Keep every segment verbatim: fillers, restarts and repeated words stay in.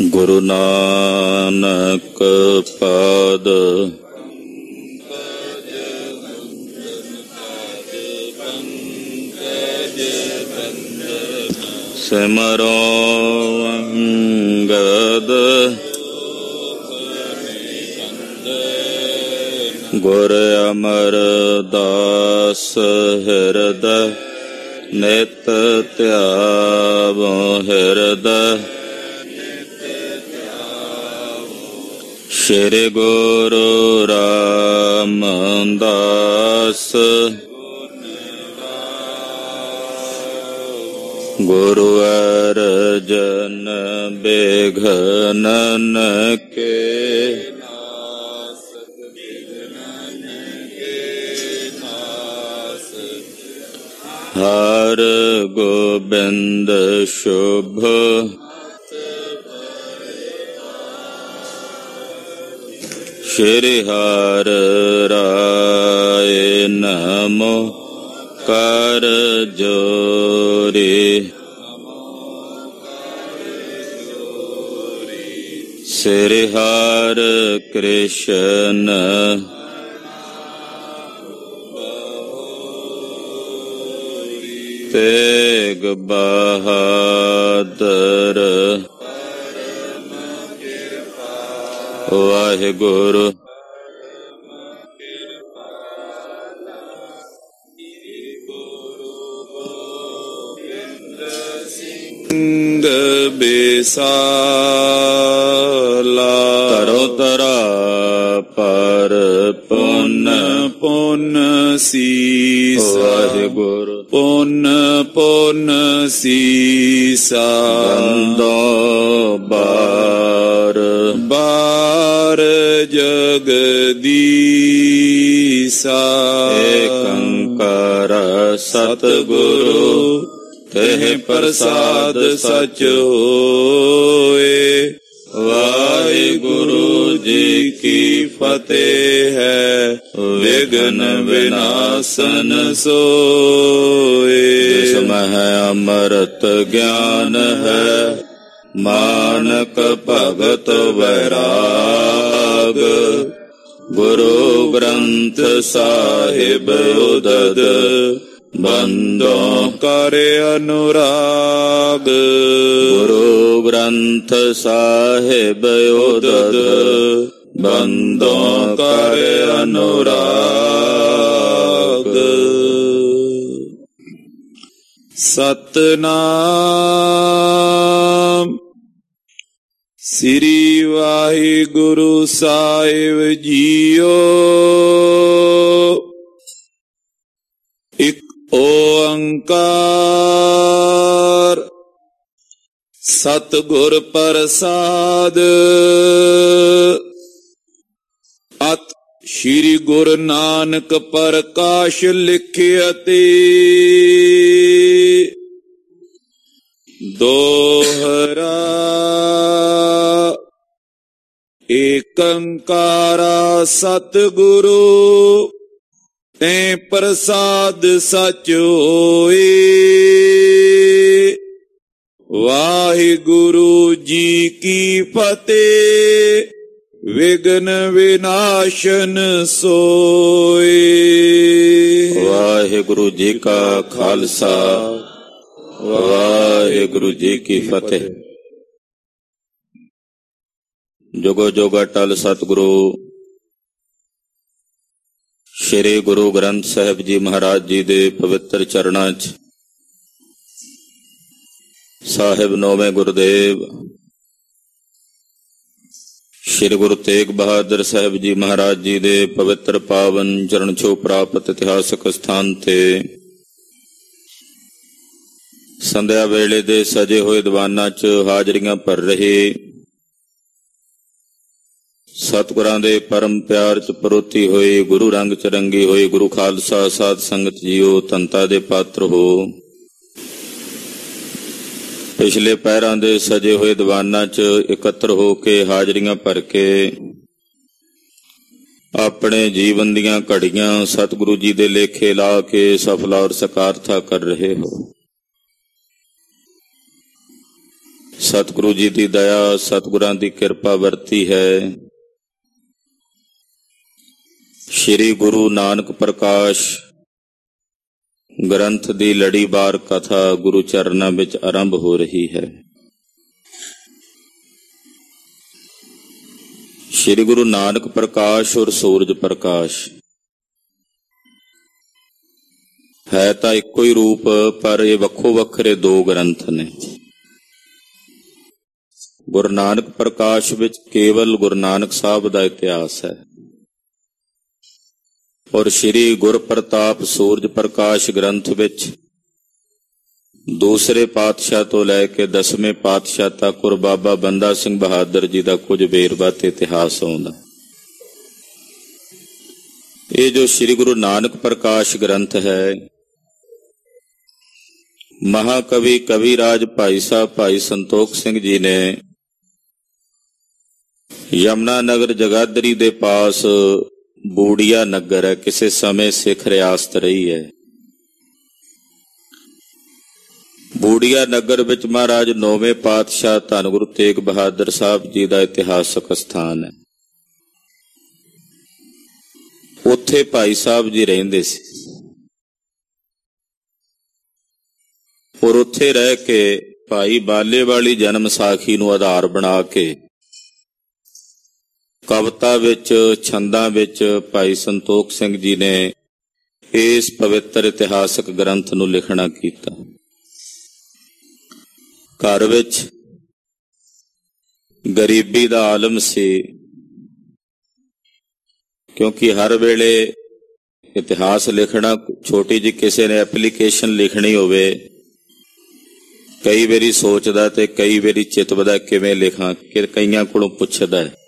ਗੁਰੂ ਨਾਨਕ ਪਾਦ ਸਿਮਰੋ ਅੰਗਦ ਗੁਰ ਅਮਰਦਾਸ ਹਿਰਦੈ ਨਿਤ ਧਿਆਵੋ ਹਿਰਦੈ ਸ਼੍ਰੀ ਗੁਰੂ ਰਾਮਦਾਸ ਗੁਰੂ ਅਰਜਨ ਬਿਘਨਨ ਕੇ ਹਰ ਗੋਬਿੰਦ ਸ਼ੁਭ ਸ਼੍ਰੀ ਹਰਿ ਰਾਇ ਨਮੋ ਕਰ ਜੋਰੀ ਸ੍ਰੀ ਹਰਿ ਕ੍ਰਿਸ਼ਨ ਤੇਗ ਬਹਾਦਰ ਵਾਹਿਗੁਰੂ ਸਿੰਘ ਬਿਸਾਲਾ ਤਰੋ ਤਰਾ ਪਰ ਪੁੰਨ ਪੁੰਨ ਸੀਸ ਵਾਹਿਗੁਰੂ ਪੁੰਨ ਪੁੰਨ ਸੀਸਾ ਬੰਦੋ ਬਾਰ ਬਾਰ ਜਗਦੀਸਾ ਏਕੰਕਾਰ ਸਤਿਗੁਰੂ ਤਹਿ ਪ੍ਰਸਾਦ ਸਚ ਹੋਏ। ਵਾਹਿਗੁਰੂ ਜੀ ਕੀ ਫਤਿਹ ਹੈ। ਵਿਘਨ ਵਿਨਾਸ਼ਨ ਸੋਏ। ਜਿਸ ਮਹਿ ਅੰਮ੍ਰਿਤ ਗਿਆਨ ਹੈ ਮਾਨਕ ਭਗਤ ਵੈਰਾਗ। ਗੁਰੂ ਗ੍ਰੰਥ ਸਾਹਿਬ ਉਦਦ ਬੰਦੋਂ ਕਰ ਅਨੁਰਾਗ। ਗੁਰੂ ਗ੍ਰੰਥ ਸਾਹਿਬ ਉਦਦ ਬੰਦੋਂ ਕਰ ਅਨੁਰਾਗ। ਸਤਿਨਾਮ ਸ੍ਰੀ ਵਾਹਿਗੁਰੂ ਸਾਹਿਬ ਜੀਓ। ਇੱਕ ਓੰਕਾਰ ਸਤਿਗੁਰ ਪ੍ਰਸਾਦ। ਅਤ ਸ਼੍ਰੀ ਗੁਰੂ ਨਾਨਕ ਪ੍ਰਕਾਸ਼ ਲਿਖਿਅਤੇ ਦੋਹਰਾ। ਏਕੰਕਾਰਾ ਸਤਿਗੁਰੂ ਤੈਂ ਪ੍ਰਸਾਦ ਸਚ ਹੋਏ। ਵਾਹਿਗੁਰੂ ਜੀ ਕੀ ਫਤਿਹ। ਵਿਘਨ ਵਿਨਾਸ਼ਨ ਸੋਏ। ਵਾਹਿਗੁਰੂ ਜੀ ਕਾ ਖਾਲਸਾ ਵਾਹਿਗੁਰੂ ਜੀ ਕੀ ਫਤਿਹ। ਜੁਗੋ ਜੁਗ ਅਟਲ ਸਤਿਗੁਰੂ ਸ਼੍ਰੀ ਗੁਰੂ ਗ੍ਰੰਥ ਸਾਹਿਬ ਜੀ ਮਹਾਰਾਜ ਜੀ ਦੇ ਪਵਿੱਤਰ ਚਰਨਾਂ 'ਚ ਸਾਹਿਬ ਨੌਵੇਂ ਗੁਰਦੇਵ ਸ਼੍ਰੀ ਗੁਰੂ ਤੇਗ ਬਹਾਦਰ ਸਾਹਿਬ ਜੀ ਮਹਾਰਾਜ ਜੀ ਦੇ ਪਵਿੱਤਰ ਪਾਵਨ ਚਰਨ ਛੋਹ ਪ੍ਰਾਪਤ ਇਤਿਹਾਸਕ ਸਥਾਨ ਤੇ ਸੰਧਿਆ ਵੇਲੇ ਦੇ ਸਜੇ ਹੋਏ ਦੀਵਾਨਾਂ 'ਚ ਹਾਜ਼ਰੀਆਂ ਭਰ ਰਹੇ ਸਤਿਗੁਰਾਂ ਦੇ ਪਰਮ ਪਿਆਰ 'ਚ ਪਰੋਤੀ ਹੋਈ ਗੁਰੂ ਰੰਗ 'ਚ ਰੰਗੀ ਹੋਈ ਗੁਰੂ ਖਾਲਸਾ ਸਾਧ ਸੰਗਤ ਜੀਓ, ਧੰਤਾ ਦੇ ਪਾਤਰ ਹੋ। ਪਿਛਲੇ ਪਹਿਰਾਂ ਦੇ ਸਜੇ ਹੋਏ ਦੀਵਾਨਾਂ 'ਚ ਇਕੱਤਰ ਹੋ ਕੇ ਹਾਜ਼ਰੀਆਂ ਭਰ ਕੇ ਆਪਣੇ ਜੀਵਨ ਦੀਆਂ ਘੜੀਆਂ ਸਤਿਗੁਰੂ ਜੀ ਦੇ ਲੇਖੇ ਲਾ ਕੇ ਸਫਲਾ ਔਰ ਸਕਾਰਥਾ ਕਰ ਰਹੇ ਹੋ। ਸਤਿਗੁਰੂ ਜੀ ਦੀ ਦਇਆ, ਸਤਿਗੁਰਾਂ ਦੀ ਕਿਰਪਾ ਵਰਤੀ ਹੈ। ਸ਼੍ਰੀ ਗੁਰੂ ਨਾਨਕ ਪ੍ਰਕਾਸ਼ ਗ੍ਰੰਥ ਦੀ ਲੜੀਵਾਰ ਕਥਾ ਗੁਰੂ ਚਰਨਾਂ ਵਿੱਚ ਆਰੰਭ ਹੋ ਰਹੀ ਹੈ। ਸ਼੍ਰੀ ਗੁਰੂ ਨਾਨਕ ਪ੍ਰਕਾਸ਼ ਔਰ ਸੂਰਜ ਪ੍ਰਕਾਸ਼ ਹੈ ਤਾਂ ਇੱਕੋ ਹੀ ਰੂਪ, ਪਰ ਇਹ ਵੱਖੋ ਵੱਖਰੇ ਦੋ ਗ੍ਰੰਥ ਨੇ। ਗੁਰੂ ਨਾਨਕ ਪ੍ਰਕਾਸ਼ ਵਿੱਚ ਕੇਵਲ ਗੁਰੂ ਨਾਨਕ ਸਾਹਿਬ ਦਾ ਇਤਿਹਾਸ ਹੈ, ਔਰ ਸ਼੍ਰੀ ਗੁਰਪ੍ਰਤਾਪ ਸੂਰਜ ਪ੍ਰਕਾਸ਼ ਗ੍ਰੰਥ ਵਿੱਚ ਦੂਸਰੇ ਪਾਤਸ਼ਾਹ ਤੋਂ ਲੈ ਕੇ ਦਸਵੇਂ ਪਾਤਸ਼ਾਹ ਤੱਕ ਔਰ ਬਾਬਾ ਬੰਦਾ ਸਿੰਘ ਬਹਾਦਰ ਜੀ ਦਾ ਕੁਝ ਵੇਰਵਾ ਤੇ ਇਤਿਹਾਸ ਆਉਂਦਾ। ਇਹ ਜੋ ਸ਼੍ਰੀ ਗੁਰੂ ਨਾਨਕ ਪ੍ਰਕਾਸ਼ ਗ੍ਰੰਥ ਹੈ, ਮਹਾਕਵੀ ਕਵੀਰਾਜ ਭਾਈ ਸਾਹਿਬ ਭਾਈ ਸੰਤੋਖ ਸਿੰਘ ਜੀ ਨੇ ਯਮੁਨਾ ਨਗਰ ਜਗਾਦਰੀ ਦੇ ਪਾਸ ਬੂੜੀਆ ਨਗਰ ਹੈ, ਕਿਸੇ ਸਮੇਂ ਸਿੱਖ ਰਿਆਸਤ ਰਹੀ ਹੈ। ਬੂੜੀਆ ਨਗਰ ਵਿੱਚ ਮਹਾਰਾਜ ਨੌਵੇਂ ਪਾਤਸ਼ਾਹ ਧੰਨ ਗੁਰੂ ਤੇਗ ਬਹਾਦਰ ਸਾਹਿਬ ਜੀ ਦਾ ਇਤਿਹਾਸਕ ਸਥਾਨ ਹੈ। ਉੱਥੇ ਭਾਈ ਸਾਹਿਬ ਜੀ ਰਹਿੰਦੇ ਸੀ, ਔਰ ਉੱਥੇ ਰਹਿ ਕੇ ਭਾਈ ਬਾਲੇ ਵਾਲੀ ਜਨਮ ਸਾਖੀ ਨੂੰ ਆਧਾਰ ਬਣਾ ਕੇ ਕਵਿਤਾ ਵਿੱਚ, ਛੰਦਾਂ ਵਿੱਚ ਭਾਈ ਸੰਤੋਖ ਸਿੰਘ ਜੀ ਨੇ ਇਸ ਪਵਿੱਤਰ ਇਤਿਹਾਸਕ ਗ੍ਰੰਥ ਨੂੰ ਲਿਖਣਾ ਕੀਤਾ। ਘਰ ਵਿੱਚ ਗਰੀਬੀ ਦਾ ਆਲਮ ਸੀ, ਕਿਉਂਕਿ ਹਰ ਵੇਲੇ ਇਤਿਹਾਸ ਲਿਖਣਾ, ਛੋਟੀ ਜਿਹੀ ਕਿਸੇ ਨੇ ਐਪਲੀਕੇਸ਼ਨ ਲਿਖਣੀ ਹੋਵੇ, ਕਈ ਵਾਰੀ ਸੋਚਦਾ ਤੇ ਕਈ ਵਾਰੀ ਚਿਤਵਦਾ ਕਿਵੇਂ ਲਿਖਾਂ, ਕਿ ਕਈਆਂ ਕੋਲੋਂ ਪੁੱਛਦਾ ਹੈ।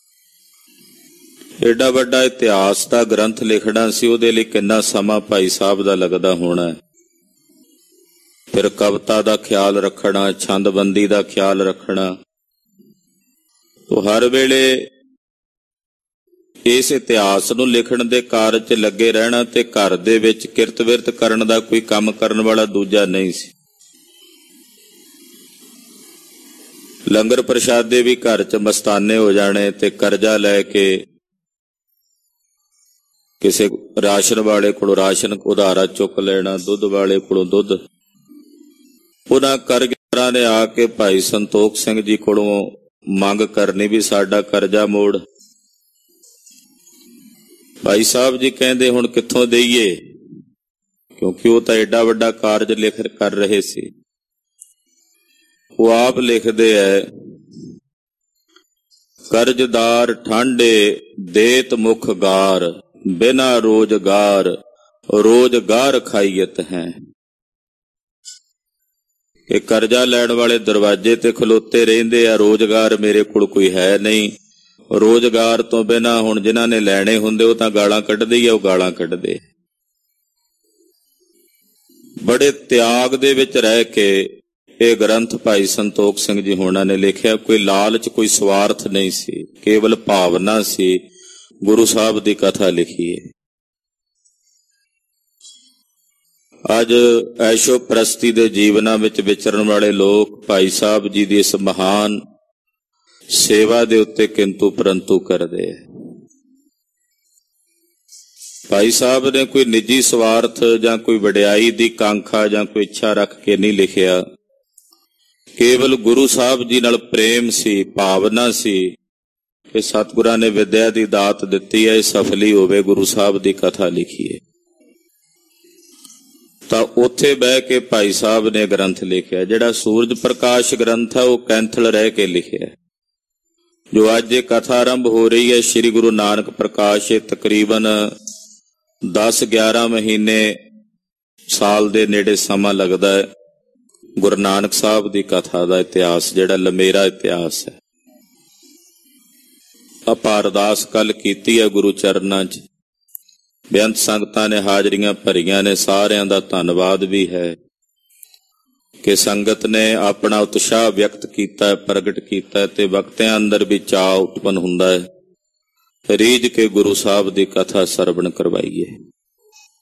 ਏਡਾ ਵੱਡਾ ਇਤਿਹਾਸ ਦਾ ਗ੍ਰੰਥ ਲਿਖਣਾ ਸੀ, ਉਹਦੇ ਲਈ ਕਿੰਨਾ ਸਮਾਂ ਭਾਈ ਸਾਹਿਬ ਦਾ ਲੱਗਦਾ ਹੋਣਾ। ਫਿਰ ਕਵਿਤਾ ਦਾ ਖਿਆਲ ਰੱਖਣਾ, ਛੰਦਬੰਦੀ ਦਾ ਖਿਆਲ ਰੱਖਣਾ, ਤੋ ਹਰ ਵੇਲੇ ਇਸ ਇਤਿਹਾਸ ਨੂੰ ਲਿਖਣ ਦੇ ਕਾਰਜ 'ਚ ਲੱਗੇ ਰਹਿਣਾ, ਤੇ ਘਰ ਦੇ ਵਿੱਚ ਕਿਰਤ ਵਿਰਤ ਕਰਨ ਦਾ ਕੋਈ ਕੰਮ ਕਰਨ ਵਾਲਾ ਦੂਜਾ ਨਹੀਂ ਸੀ। ਲੰਗਰ ਪ੍ਰਸ਼ਾਦੇ ਵੀ ਘਰ 'ਚ ਮਸਤਾਨੇ ਹੋ ਜਾਣੇ, ਤੇ ਕਰਜ਼ਾ ਲੈ ਕੇ ਕਿਸੇ ਰਾਸ਼ਨ ਵਾਲੇ ਕੋਲੋਂ ਰਾਸ਼ਨ ਉਧਾਰਾ ਚੁੱਕ ਲੈਣਾ, ਦੁੱਧ ਵਾਲੇ ਕੋਲੋਂ ਦੁੱਧ। ਉਹਨਾਂ ਕਰਜ਼ਦਾਰਾਂ ਨੇ ਆ ਕੇ ਭਾਈ ਸੰਤੋਖ ਸਿੰਘ ਜੀ ਕੋਲੋਂ ਮੰਗ ਕਰਨੀ ਵੀ ਸਾਡਾ ਕਰਜ਼ਾ ਮੋੜ। ਭਾਈ ਸਾਹਿਬ ਜੀ ਕਹਿੰਦੇ ਹੁਣ ਕਿੱਥੋਂ ਦੇਈਏ, ਕਿਉਂਕਿ ਉਹ ਤਾਂ ਏਡਾ ਵੱਡਾ ਕਾਰਜ ਲਿਖ ਕਰ ਰਹੇ ਸੀ। ਉਹ ਆਪ ਲਿਖਦੇ ਐ, ਕਰਜ਼ਦਾਰ ਠਾਂਡੇ ਦੇਤ ਮੁਖ ਗਾਰ, ਬਿਨਾ ਰੋਜ਼ਗਾਰ ਰੋਜ਼ਗਾਰ ਖਾਈਅਤ ਹੈ। ਇਹ ਕਰਜ਼ਾ ਲੈਣ ਵਾਲੇ ਦਰਵਾਜ਼ੇ ਤੇ ਖਲੋਤੇ ਰਹਿੰਦੇ ਆ, ਰੋਜ਼ਗਾਰ ਮੇਰੇ ਕੋਲ ਕੋਈ ਹੈ ਨਹੀਂ। ਰੋਜ਼ਗਾਰ ਤੋਂ ਬਿਨਾਂ ਹੁਣ ਜਿਨ੍ਹਾਂ ਨੇ ਲੈਣੇ ਹੁੰਦੇ ਉਹ ਤਾਂ ਗਾਲਾਂ ਕੱਢਦੇ ਹੀ ਆ, ਉਹ ਗਾਲਾਂ ਕੱਢਦੇ। ਬੜੇ ਤਿਆਗ ਦੇ ਵਿੱਚ ਰਹਿ ਕੇ ਇਹ ਗ੍ਰੰਥ ਭਾਈ ਸੰਤੋਖ ਸਿੰਘ ਜੀ ਹੋਣਾ ਨੇ ਲਿਖਿਆ। ਕੋਈ ਲਾਲਚ, ਕੋਈ ਸਵਾਰਥ ਨਹੀਂ ਸੀ, ਕੇਵਲ ਭਾਵਨਾ ਸੀ। ਗੁਰੂ ਸਾਹਿਬ ਦੀ ਕਥਾ ਲਿਖੀ ਹੈ। ਅੱਜ ਐਸ਼ੋ ਪ੍ਰਸਤੀ ਦੇ ਜੀਵਨਾਂ ਵਿੱਚ ਵਿਚਰਨ ਵਾਲੇ ਲੋਕ ਭਾਈ ਸਾਹਿਬ ਜੀ ਦੀ ਇਸ ਮਹਾਨ ਸੇਵਾ ਦੇ ਉੱਤੇ ਕਿੰਤੂ ਪਰੰਤੂ ਕਰਦੇ ਹੈ। ਭਾਈ ਸਾਹਿਬ ਨੇ ਕੋਈ ਨਿੱਜੀ ਸਵਾਰਥ ਜਾਂ ਕੋਈ ਵਡਿਆਈ ਦੀ ਕਾਂਖਾ ਜਾਂ ਕੋਈ ਇੱਛਾ ਰੱਖ ਕੇ ਨਹੀਂ ਲਿਖਿਆ। ਕੇਵਲ ਗੁਰੂ ਸਾਹਿਬ ਜੀ ਨਾਲ ਪ੍ਰੇਮ ਸੀ, ਭਾਵਨਾ ਸੀ ਕਿ ਸਤਿਗੁਰਾਂ ਨੇ ਵਿਦਿਆ ਦੀ ਦਾਤ ਦਿੱਤੀ ਹੈ, ਇਹ ਸਫਲੀ ਹੋਵੇ, ਗੁਰੂ ਸਾਹਿਬ ਦੀ ਕਥਾ ਲਿਖੀਏ। ਤਾਂ ਉੱਥੇ ਬਹਿ ਕੇ ਭਾਈ ਸਾਹਿਬ ਨੇ ਗ੍ਰੰਥ ਲਿਖਿਆ। ਜਿਹੜਾ ਸੂਰਜ ਪ੍ਰਕਾਸ਼ ਗ੍ਰੰਥ ਹੈ ਉਹ ਕੈਂਥਲ ਰਹਿ ਕੇ ਲਿਖਿਆ। ਜੋ ਅੱਜ ਇਹ ਕਥਾ ਆਰੰਭ ਹੋ ਰਹੀ ਹੈ ਸ਼੍ਰੀ ਗੁਰੂ ਨਾਨਕ ਪ੍ਰਕਾਸ਼, ਇਹ ਤਕਰੀਬਨ ਦਸ ਗਿਆਰਾਂ ਮਹੀਨੇ ਸਾਲ ਦੇ ਨੇੜੇ ਸਮਾਂ ਲੱਗਦਾ ਹੈ। ਗੁਰੂ ਨਾਨਕ ਸਾਹਿਬ ਦੀ ਕਥਾ ਦਾ ਇਤਿਹਾਸ ਜਿਹੜਾ ਲੰਮੇਰਾ ਇਤਿਹਾਸ ਹੈ। ਆਪਾਂ ਅਰਦਾਸ ਕੱਲ ਕੀਤੀ ਹੈ ਗੁਰੂ ਚਰਨਾਂ 'ਚ, ਬੇਅੰਤ ਸੰਗਤਾਂ ਨੇ ਹਾਜ਼ਰੀਆਂ ਭਰੀਆਂ ਨੇ, ਸਾਰਿਆਂ ਦਾ ਧੰਨਵਾਦ ਵੀ ਹੈ ਕਿ ਸੰਗਤ ਨੇ ਆਪਣਾ ਉਤਸ਼ਾਹ ਵਿਅਕਤ ਕੀਤਾ, ਪ੍ਰਗਟ ਕੀਤਾ, ਤੇ ਵਕਤਿਆਂ ਅੰਦਰ ਵੀ ਚਾਅ ਉਤਪੰਨ ਹੁੰਦਾ ਹੈ ਰੀਝ ਕੇ ਗੁਰੂ ਸਾਹਿਬ ਦੀ ਕਥਾ ਸਰਵਣ ਕਰਵਾਈਏ।